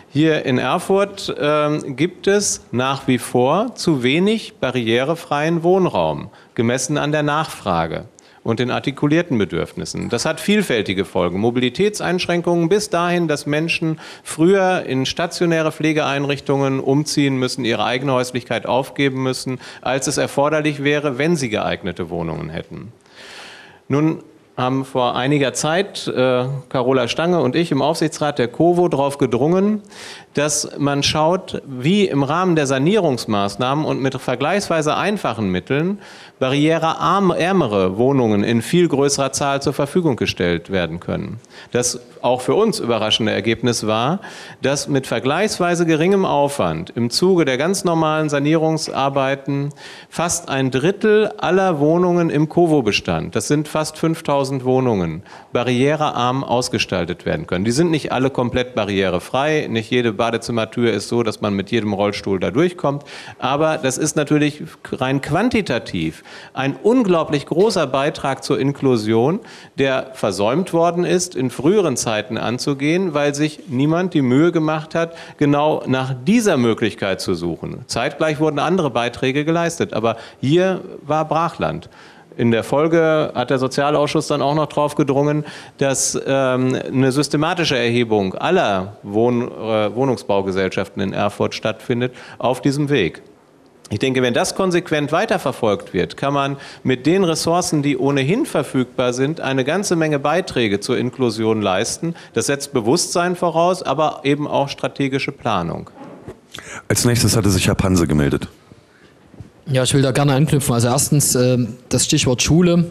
Hier in Erfurt ähm, gibt es nach wie vor zu wenig barrierefreien Wohnraum, gemessen an der Nachfrage und den artikulierten Bedürfnissen. Das hat vielfältige Folgen. Mobilitätseinschränkungen bis dahin, dass Menschen früher in stationäre Pflegeeinrichtungen umziehen müssen, ihre eigene Häuslichkeit aufgeben müssen, als es erforderlich wäre, wenn sie geeignete Wohnungen hätten. Nun haben vor einiger Zeit äh, Carola Stange und ich im Aufsichtsrat der COWO darauf gedrungen, dass man schaut, wie im Rahmen der Sanierungsmaßnahmen und mit vergleichsweise einfachen Mitteln barriereärmere Wohnungen in viel größerer Zahl zur Verfügung gestellt werden können. Das auch für uns überraschende Ergebnis war, dass mit vergleichsweise geringem Aufwand im Zuge der ganz normalen Sanierungsarbeiten fast ein Drittel aller Wohnungen im COWO-Bestand, das sind fast fünftausend Wohnungen, barrierearm ausgestaltet werden können. Die sind nicht alle komplett barrierefrei, nicht jede Badezimmertür ist so, dass man mit jedem Rollstuhl da durchkommt, aber das ist natürlich rein quantitativ ein unglaublich großer Beitrag zur Inklusion, der versäumt worden ist, in früheren Zeiten anzugehen, weil sich niemand die Mühe gemacht hat, genau nach dieser Möglichkeit zu suchen. Zeitgleich wurden andere Beiträge geleistet, aber hier war Brachland. In der Folge hat der Sozialausschuss dann auch noch darauf gedrungen, dass ähm, eine systematische Erhebung aller Wohn- äh, Wohnungsbaugesellschaften in Erfurt stattfindet auf diesem Weg. Ich denke, wenn das konsequent weiterverfolgt wird, kann man mit den Ressourcen, die ohnehin verfügbar sind, eine ganze Menge Beiträge zur Inklusion leisten. Das setzt Bewusstsein voraus, aber eben auch strategische Planung. Als nächstes hatte sich Herr Panse gemeldet. Ja, ich will da gerne anknüpfen. Also erstens äh, das Stichwort Schule.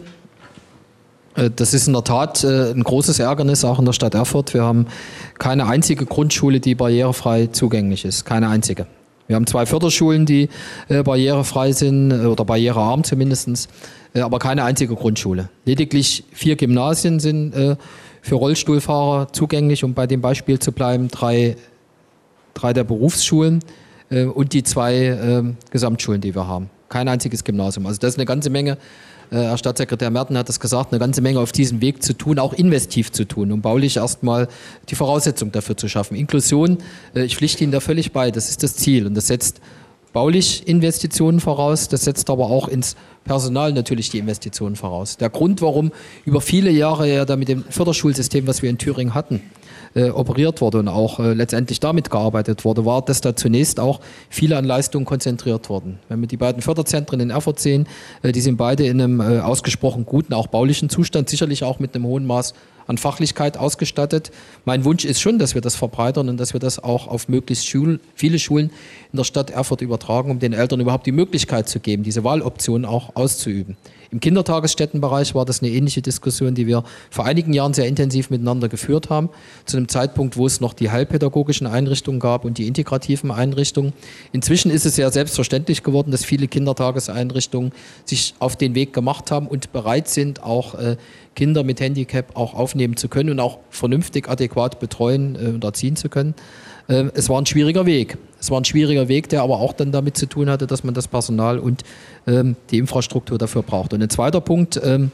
Äh, das ist in der Tat äh, ein großes Ärgernis, auch in der Stadt Erfurt. Wir haben keine einzige Grundschule, die barrierefrei zugänglich ist. Keine einzige. Wir haben zwei Förderschulen, die äh, barrierefrei sind äh, oder barrierearm zumindest, äh, aber keine einzige Grundschule. Lediglich vier Gymnasien sind äh, für Rollstuhlfahrer zugänglich, um bei dem Beispiel zu bleiben, drei, drei der Berufsschulen äh, und die zwei äh, Gesamtschulen, die wir haben. Kein einziges Gymnasium. Also das ist eine ganze Menge. Herr Staatssekretär Merten hat das gesagt, eine ganze Menge auf diesem Weg zu tun, auch investiv zu tun, um baulich erstmal die Voraussetzung dafür zu schaffen. Inklusion, ich pflichte Ihnen da völlig bei, das ist das Ziel und das setzt baulich Investitionen voraus, das setzt aber auch ins Personal natürlich die Investitionen voraus. Der Grund, warum über viele Jahre ja da mit dem Förderschulsystem, was wir in Thüringen hatten, Äh, operiert wurde und auch äh, letztendlich damit gearbeitet wurde, war, dass da zunächst auch viele an Leistungen konzentriert wurden. Wenn wir die beiden Förderzentren in Erfurt sehen, äh, die sind beide in einem äh, ausgesprochen guten, auch baulichen Zustand, sicherlich auch mit einem hohen Maß an Fachlichkeit ausgestattet. Mein Wunsch ist schon, dass wir das verbreitern und dass wir das auch auf möglichst Schul- viele Schulen in der Stadt Erfurt übertragen, um den Eltern überhaupt die Möglichkeit zu geben, diese Wahloption auch auszuüben. Im Kindertagesstättenbereich war das eine ähnliche Diskussion, die wir vor einigen Jahren sehr intensiv miteinander geführt haben, zu einem Zeitpunkt, wo es noch die heilpädagogischen Einrichtungen gab und die integrativen Einrichtungen. Inzwischen ist es ja selbstverständlich geworden, dass viele Kindertageseinrichtungen sich auf den Weg gemacht haben und bereit sind, auch äh, Kinder mit Handicap auch aufnehmen zu können und auch vernünftig, adäquat betreuen äh, und erziehen zu können. Äh, es war ein schwieriger Weg. Es war ein schwieriger Weg, der aber auch dann damit zu tun hatte, dass man das Personal und ähm, die Infrastruktur dafür braucht. Und ein zweiter Punkt, ähm,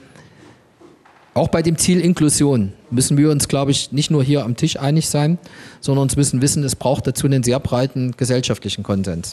auch bei dem Ziel Inklusion müssen wir uns, glaube ich, nicht nur hier am Tisch einig sein, sondern uns müssen wissen, es braucht dazu einen sehr breiten gesellschaftlichen Konsens.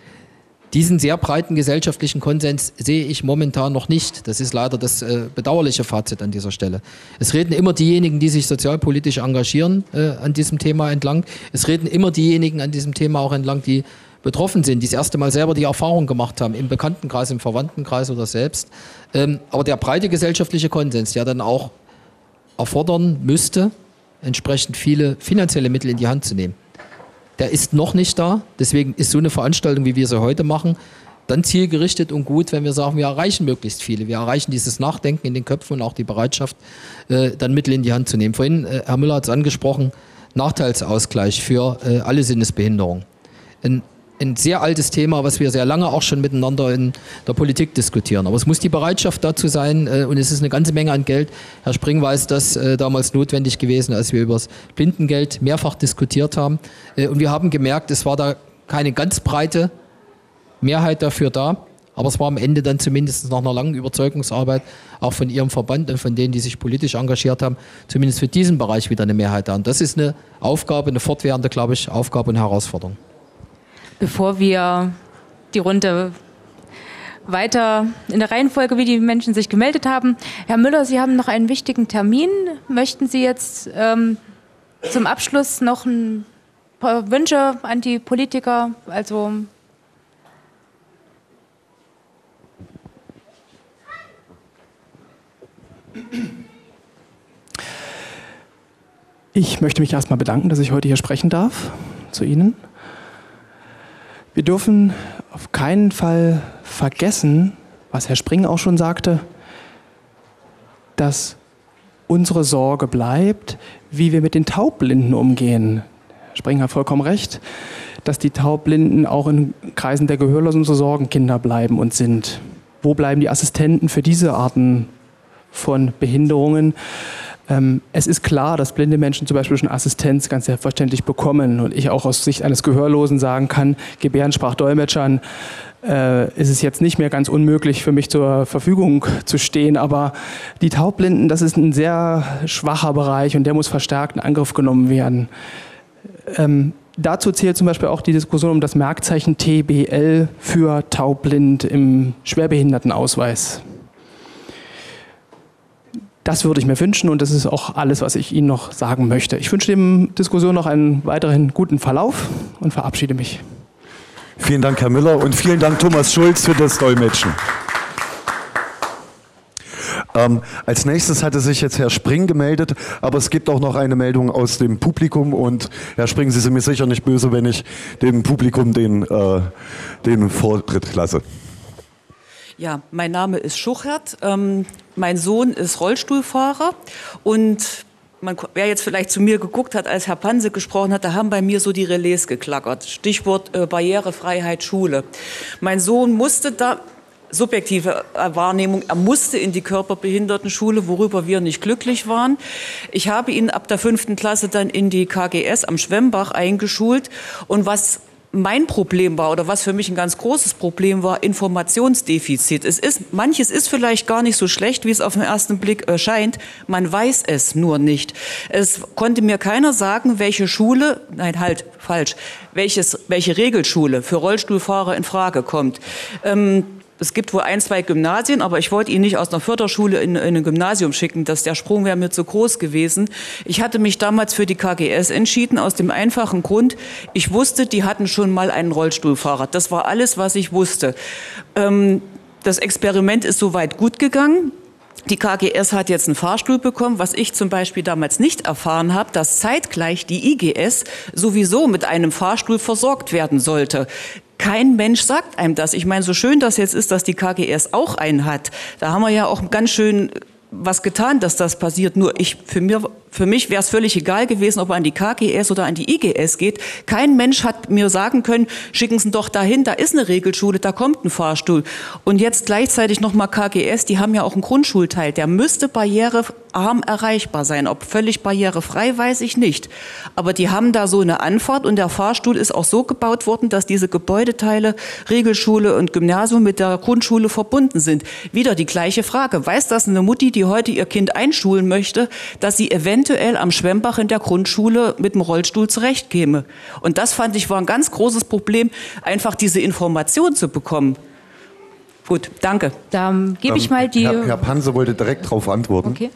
Diesen sehr breiten gesellschaftlichen Konsens sehe ich momentan noch nicht. Das ist leider das äh, bedauerliche Fazit an dieser Stelle. Es reden immer diejenigen, die sich sozialpolitisch engagieren äh, an diesem Thema entlang. Es reden immer diejenigen an diesem Thema auch entlang, die betroffen sind, die das erste Mal selber die Erfahrung gemacht haben, im Bekanntenkreis, im Verwandtenkreis oder selbst. Ähm, aber der breite gesellschaftliche Konsens, der dann auch erfordern müsste, entsprechend viele finanzielle Mittel in die Hand zu nehmen, der ist noch nicht da. Deswegen ist so eine Veranstaltung, wie wir sie heute machen, dann zielgerichtet und gut, wenn wir sagen, wir erreichen möglichst viele. Wir erreichen dieses Nachdenken in den Köpfen und auch die Bereitschaft, äh, dann Mittel in die Hand zu nehmen. Vorhin, äh, Herr Müller hat es angesprochen, Nachteilsausgleich für äh, alle Sinnesbehinderungen. Ein, ein sehr altes Thema, was wir sehr lange auch schon miteinander in der Politik diskutieren. Aber es muss die Bereitschaft dazu sein äh, und es ist eine ganze Menge an Geld. Herr Spring weiß, das äh, damals notwendig gewesen, als wir über das Blindengeld mehrfach diskutiert haben. Äh, und wir haben gemerkt, es war da keine ganz breite Mehrheit dafür da. Aber es war am Ende dann zumindest nach einer langen Überzeugungsarbeit auch von Ihrem Verband und von denen, die sich politisch engagiert haben, zumindest für diesen Bereich wieder eine Mehrheit da. Und das ist eine Aufgabe, eine fortwährende, glaube ich, Aufgabe und Herausforderung. Bevor wir die Runde weiter in der Reihenfolge, wie die Menschen sich gemeldet haben. Herr Müller, Sie haben noch einen wichtigen Termin. Möchten Sie jetzt ähm, zum Abschluss noch ein paar Wünsche an die Politiker, also ich möchte mich erstmal bedanken, dass ich heute hier sprechen darf zu Ihnen. Wir dürfen auf keinen Fall vergessen, was Herr Spring auch schon sagte, dass unsere Sorge bleibt, wie wir mit den Taubblinden umgehen. Herr Spring hat vollkommen recht, dass die Taubblinden auch in Kreisen der Gehörlosen unsere Sorgenkinder bleiben und sind. Wo bleiben die Assistenten für diese Arten von Behinderungen? Ähm, es ist klar, dass blinde Menschen zum Beispiel schon Assistenz ganz selbstverständlich bekommen. Und ich auch aus Sicht eines Gehörlosen sagen kann, Gebärdensprachdolmetschern äh, ist es jetzt nicht mehr ganz unmöglich für mich zur Verfügung zu stehen. Aber die Taubblinden, das ist ein sehr schwacher Bereich und der muss verstärkt in Angriff genommen werden. Ähm, dazu zählt zum Beispiel auch die Diskussion um das Merkzeichen T B L für taubblind im Schwerbehindertenausweis. Das würde ich mir wünschen und das ist auch alles, was ich Ihnen noch sagen möchte. Ich wünsche der Diskussion noch einen weiteren guten Verlauf und verabschiede mich. Vielen Dank, Herr Müller, und vielen Dank, Thomas Schulz, für das Dolmetschen. Ähm, als nächstes hatte sich jetzt Herr Spring gemeldet, aber es gibt auch noch eine Meldung aus dem Publikum und Herr Spring, Sie sind mir sicher nicht böse, wenn ich dem Publikum den, äh, den Vortritt lasse. Ja, mein Name ist Schuchert. Ähm, mein Sohn ist Rollstuhlfahrer und man, wer jetzt vielleicht zu mir geguckt hat, als Herr Panse gesprochen hat, da haben bei mir so die Relais geklackert. Stichwort äh, Barrierefreiheit Schule. Mein Sohn musste da, subjektive Wahrnehmung, er musste in die Körperbehindertenschule, worüber wir nicht glücklich waren. Ich habe ihn ab der fünften Klasse dann in die K G S am Schwemmbach eingeschult und was mein Problem war oder was für mich ein ganz großes Problem war, Informationsdefizit. Es ist, manches ist vielleicht gar nicht so schlecht, wie es auf den ersten Blick erscheint. Man weiß es nur nicht. Es konnte mir keiner sagen, welche Schule, nein, halt, falsch, welches, welche Regelschule für Rollstuhlfahrer in Frage kommt. Ähm, Es gibt wohl ein, zwei Gymnasien, aber ich wollte ihn nicht aus einer Förderschule in, in ein Gymnasium schicken. Das, der Sprung wäre mir zu groß gewesen. Ich hatte mich damals für die K G S entschieden, aus dem einfachen Grund, ich wusste, die hatten schon mal einen Rollstuhlfahrer. Das war alles, was ich wusste. Ähm, das Experiment ist soweit gut gegangen. Die K G S hat jetzt einen Fahrstuhl bekommen, was ich zum Beispiel damals nicht erfahren habe, dass zeitgleich die I G S sowieso mit einem Fahrstuhl versorgt werden sollte. Kein Mensch sagt einem das. Ich meine, so schön das jetzt ist, dass die K G S auch einen hat. Da haben wir ja auch ganz schön was getan, dass das passiert. Nur ich, für, mir, für mich wäre es völlig egal gewesen, ob er an die K G S oder an die I G S geht. Kein Mensch hat mir sagen können, schicken Sie ihn doch dahin, da ist eine Regelschule, da kommt ein Fahrstuhl. Und jetzt gleichzeitig nochmal K G S, die haben ja auch einen Grundschulteil, der müsste barrierearm erreichbar sein. Ob völlig barrierefrei, weiß ich nicht. Aber die haben da so eine Anfahrt und der Fahrstuhl ist auch so gebaut worden, dass diese Gebäudeteile, Regelschule und Gymnasium mit der Grundschule verbunden sind. Wieder die gleiche Frage. Weiß das eine Mutti, die heute ihr Kind einschulen möchte, dass sie eventuell am Schwemmbach in der Grundschule mit dem Rollstuhl zurechtkäme? Und das fand ich war ein ganz großes Problem, einfach diese Information zu bekommen. Gut, danke. Dann gebe ich ähm, mal die... Herr, Herr Panse wollte direkt darauf antworten. Okay.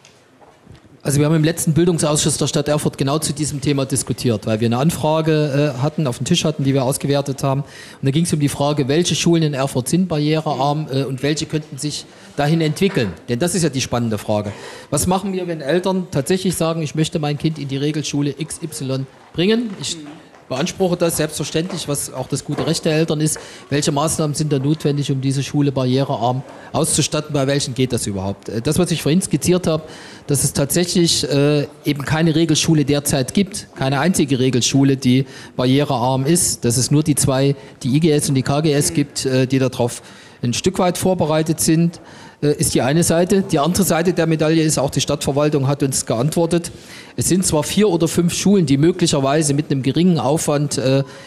Also wir haben im letzten Bildungsausschuss der Stadt Erfurt genau zu diesem Thema diskutiert, weil wir eine Anfrage äh, hatten, auf dem Tisch hatten, die wir ausgewertet haben. Und da ging es um die Frage, welche Schulen in Erfurt sind barrierearm äh, und welche könnten sich dahin entwickeln. Denn das ist ja die spannende Frage. Was machen wir, wenn Eltern tatsächlich sagen, ich möchte mein Kind in die Regelschule X Y bringen? Ich beanspruche das selbstverständlich, was auch das gute Recht der Eltern ist. Welche Maßnahmen sind da notwendig, um diese Schule barrierearm auszustatten? Bei welchen geht das überhaupt? Das, was ich vorhin skizziert habe, dass es tatsächlich äh, eben keine Regelschule derzeit gibt, keine einzige Regelschule, die barrierearm ist, dass es nur die zwei, die I G S und die K G S gibt, äh, die darauf ein Stück weit vorbereitet sind, äh, ist die eine Seite. Die andere Seite der Medaille ist, auch die Stadtverwaltung hat uns geantwortet, es sind zwar vier oder fünf Schulen, die möglicherweise mit einem geringen Aufwand äh,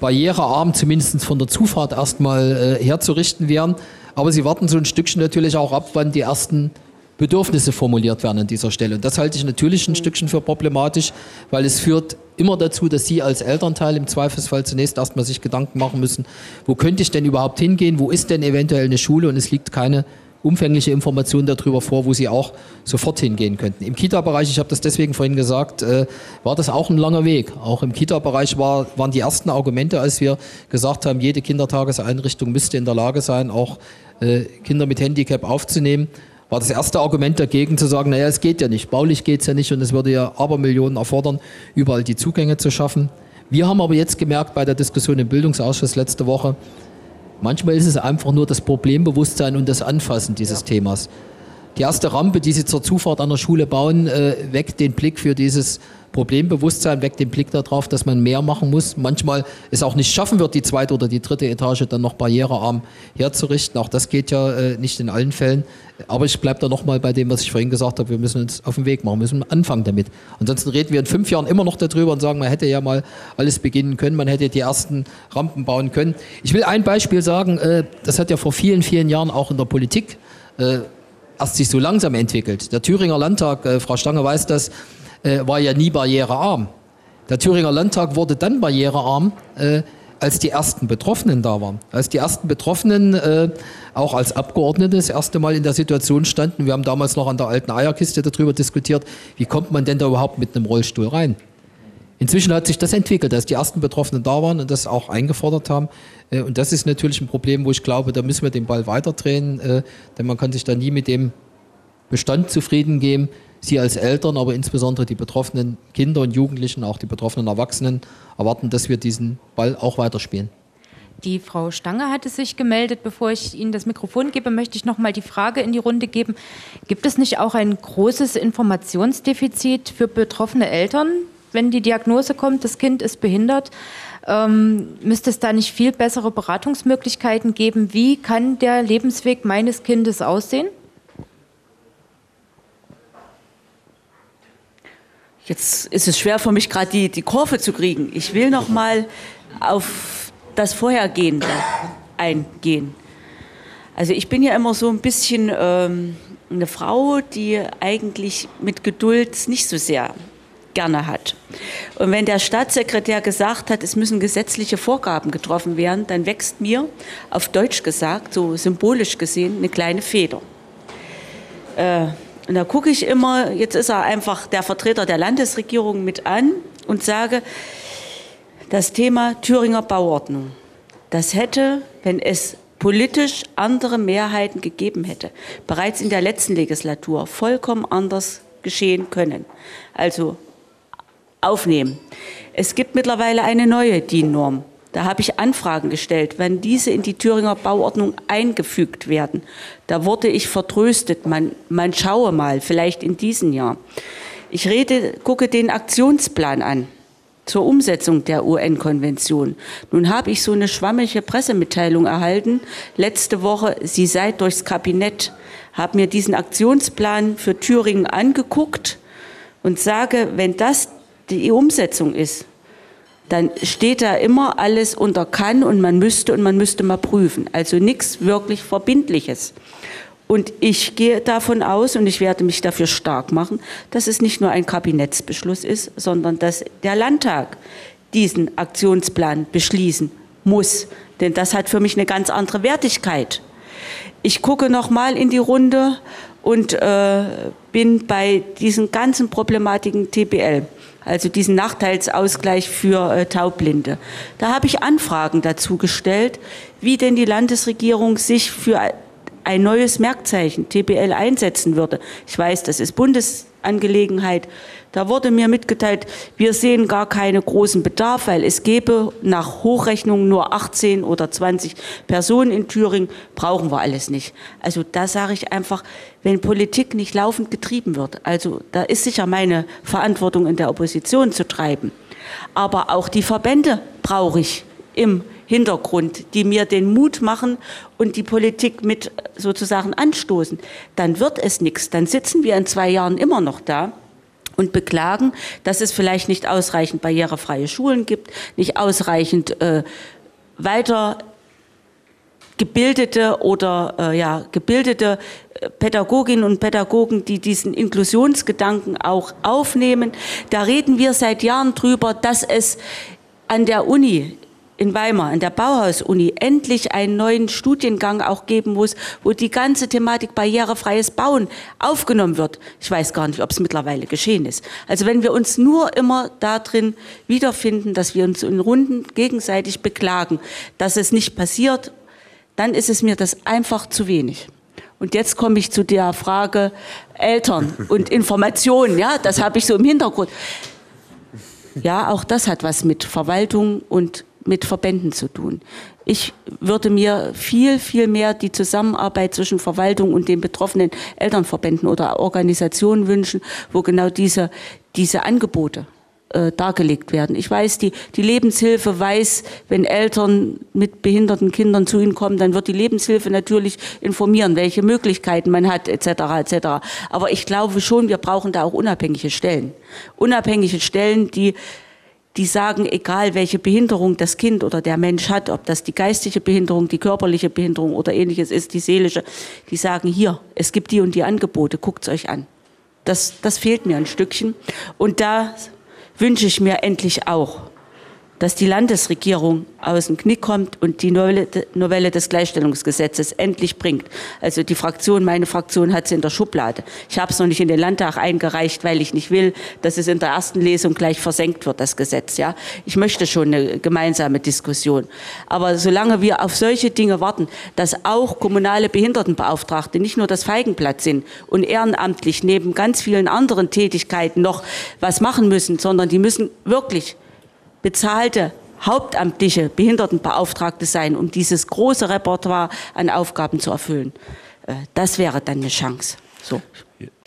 barrierearm zumindest von der Zufahrt erstmal äh, herzurichten wären. Aber sie warten so ein Stückchen natürlich auch ab, wann die ersten Bedürfnisse formuliert werden an dieser Stelle. Und das halte ich natürlich ein Stückchen für problematisch, weil es führt immer dazu, dass Sie als Elternteil im Zweifelsfall zunächst erstmal sich Gedanken machen müssen, wo könnte ich denn überhaupt hingehen, wo ist denn eventuell eine Schule, und es liegt keine umfängliche Information darüber vor, wo Sie auch sofort hingehen könnten. Im Kita-Bereich, ich habe das deswegen vorhin gesagt, äh, war das auch ein langer Weg. Auch im Kita-Bereich war, waren die ersten Argumente, als wir gesagt haben, jede Kindertageseinrichtung müsste in der Lage sein, auch äh, Kinder mit Handicap aufzunehmen, war das erste Argument dagegen zu sagen, naja, es geht ja nicht, baulich geht es ja nicht und es würde ja Abermillionen erfordern, überall die Zugänge zu schaffen. Wir haben aber jetzt gemerkt bei der Diskussion im Bildungsausschuss letzte Woche, manchmal ist es einfach nur das Problembewusstsein und das Anfassen dieses ja. Themas. Die erste Rampe, die Sie zur Zufahrt an der Schule bauen, äh, weckt den Blick für dieses Problembewusstsein, weckt den Blick darauf, dass man mehr machen muss. Manchmal es auch nicht schaffen wird, die zweite oder die dritte Etage dann noch barrierearm herzurichten. Auch das geht ja äh, nicht in allen Fällen. Aber ich bleibe da nochmal bei dem, was ich vorhin gesagt habe. Wir müssen uns auf den Weg machen, wir müssen anfangen damit. Ansonsten reden wir in fünf Jahren immer noch darüber und sagen, man hätte ja mal alles beginnen können, man hätte die ersten Rampen bauen können. Ich will ein Beispiel sagen, äh, das hat ja vor vielen, vielen Jahren auch in der Politik äh, erst sich so langsam entwickelt. Der Thüringer Landtag, äh, Frau Stange weiß das, äh, war ja nie barrierearm. Der Thüringer Landtag wurde dann barrierearm, äh, als die ersten Betroffenen da waren. Als die ersten Betroffenen äh, auch als Abgeordnete das erste Mal in der Situation standen, wir haben damals noch an der alten Eierkiste darüber diskutiert, wie kommt man denn da überhaupt mit einem Rollstuhl rein? Inzwischen hat sich das entwickelt, dass die ersten Betroffenen da waren und das auch eingefordert haben. Und das ist natürlich ein Problem, wo ich glaube, da müssen wir den Ball weiterdrehen, denn man kann sich da nie mit dem Bestand zufrieden geben. Sie als Eltern, aber insbesondere die betroffenen Kinder und Jugendlichen, auch die betroffenen Erwachsenen, erwarten, dass wir diesen Ball auch weiterspielen. Die Frau Stange hatte sich gemeldet. Bevor ich Ihnen das Mikrofon gebe, möchte ich noch mal die Frage in die Runde geben. Gibt es nicht auch ein großes Informationsdefizit für betroffene Eltern? Wenn die Diagnose kommt, das Kind ist behindert, ähm, müsste es da nicht viel bessere Beratungsmöglichkeiten geben? Wie kann der Lebensweg meines Kindes aussehen? Jetzt ist es schwer für mich, gerade die, die Kurve zu kriegen. Ich will noch mal auf das Vorhergehende eingehen. Also ich bin ja immer so ein bisschen ähm, eine Frau, die eigentlich mit Geduld nicht so sehr gerne hat. Und wenn der Staatssekretär gesagt hat, es müssen gesetzliche Vorgaben getroffen werden, dann wächst mir, auf Deutsch gesagt, so symbolisch gesehen, eine kleine Feder. Äh, und da gucke ich immer, jetzt ist er einfach der Vertreter der Landesregierung mit an und sage, das Thema Thüringer Bauordnung, das hätte, wenn es politisch andere Mehrheiten gegeben hätte, bereits in der letzten Legislatur vollkommen anders geschehen können. Also aufnehmen. Es gibt mittlerweile eine neue D I N-Norm. Da habe ich Anfragen gestellt, wann diese in die Thüringer Bauordnung eingefügt werden. Da wurde ich vertröstet, man, man schaue mal, vielleicht in diesem Jahr. Ich rede, gucke den Aktionsplan an zur Umsetzung der U N-Konvention. Nun habe ich so eine schwammige Pressemitteilung erhalten, letzte Woche, sie sei durchs Kabinett, habe mir diesen Aktionsplan für Thüringen angeguckt und sage, wenn das die Umsetzung ist, dann steht da immer alles unter kann und man müsste und man müsste mal prüfen. Also nichts wirklich Verbindliches. Und ich gehe davon aus und ich werde mich dafür stark machen, dass es nicht nur ein Kabinettsbeschluss ist, sondern dass der Landtag diesen Aktionsplan beschließen muss. Denn das hat für mich eine ganz andere Wertigkeit. Ich gucke noch mal in die Runde und äh, bin bei diesen ganzen Problematiken T B L. Also diesen Nachteilsausgleich für äh, Taubblinde. Da habe ich Anfragen dazu gestellt, wie denn die Landesregierung sich für ein neues Merkzeichen, T B L, einsetzen würde. Ich weiß, das ist Bundesangelegenheit. Da wurde mir mitgeteilt, wir sehen gar keinen großen Bedarf, weil es gäbe nach Hochrechnung nur achtzehn oder zwanzig Personen in Thüringen, brauchen wir alles nicht. Also da sage ich einfach, wenn Politik nicht laufend getrieben wird, also da ist sicher meine Verantwortung in der Opposition zu treiben, aber auch die Verbände brauche ich im Hintergrund, die mir den Mut machen und die Politik mit sozusagen anstoßen, dann wird es nichts. Dann sitzen wir in zwei Jahren immer noch da und beklagen, dass es vielleicht nicht ausreichend barrierefreie Schulen gibt, nicht ausreichend äh, weiter gebildete oder äh, ja, gebildete Pädagoginnen und Pädagogen, die diesen Inklusionsgedanken auch aufnehmen. Da reden wir seit Jahren drüber, dass es an der Uni in Weimar, an der Bauhaus-Uni, endlich einen neuen Studiengang auch geben muss, wo die ganze Thematik barrierefreies Bauen aufgenommen wird. Ich weiß gar nicht, ob es mittlerweile geschehen ist. Also wenn wir uns nur immer darin wiederfinden, dass wir uns in Runden gegenseitig beklagen, dass es nicht passiert, dann ist es mir das einfach zu wenig. Und jetzt komme ich zu der Frage Eltern und Informationen. Ja, das habe ich so im Hintergrund. Ja, auch das hat was mit Verwaltung und mit Verbänden zu tun. Ich würde mir viel, viel mehr die Zusammenarbeit zwischen Verwaltung und den betroffenen Elternverbänden oder Organisationen wünschen, wo genau diese, diese Angebote äh, dargelegt werden. Ich weiß, die, die Lebenshilfe weiß, wenn Eltern mit behinderten Kindern zu ihnen kommen, dann wird die Lebenshilfe natürlich informieren, welche Möglichkeiten man hat, et cetera et cetera. Aber ich glaube schon, wir brauchen da auch unabhängige Stellen. Unabhängige Stellen, die die sagen, egal welche Behinderung das Kind oder der Mensch hat, ob das die geistige Behinderung, die körperliche Behinderung oder ähnliches ist, die seelische, die sagen, hier, es gibt die und die Angebote, guckt's euch an. Das, das fehlt mir ein Stückchen. Und da wünsche ich mir endlich auch, dass die Landesregierung aus dem Knick kommt und die Novelle, Novelle des Gleichstellungsgesetzes endlich bringt. Also die Fraktion, meine Fraktion hat es in der Schublade. Ich habe es noch nicht in den Landtag eingereicht, weil ich nicht will, dass es in der ersten Lesung gleich versenkt wird, das Gesetz. Ja, ich möchte schon eine gemeinsame Diskussion. Aber solange wir auf solche Dinge warten, dass auch kommunale Behindertenbeauftragte nicht nur das Feigenblatt sind und ehrenamtlich neben ganz vielen anderen Tätigkeiten noch was machen müssen, sondern die müssen wirklich bezahlte, hauptamtliche Behindertenbeauftragte sein, um dieses große Repertoire an Aufgaben zu erfüllen. Das wäre dann eine Chance. So.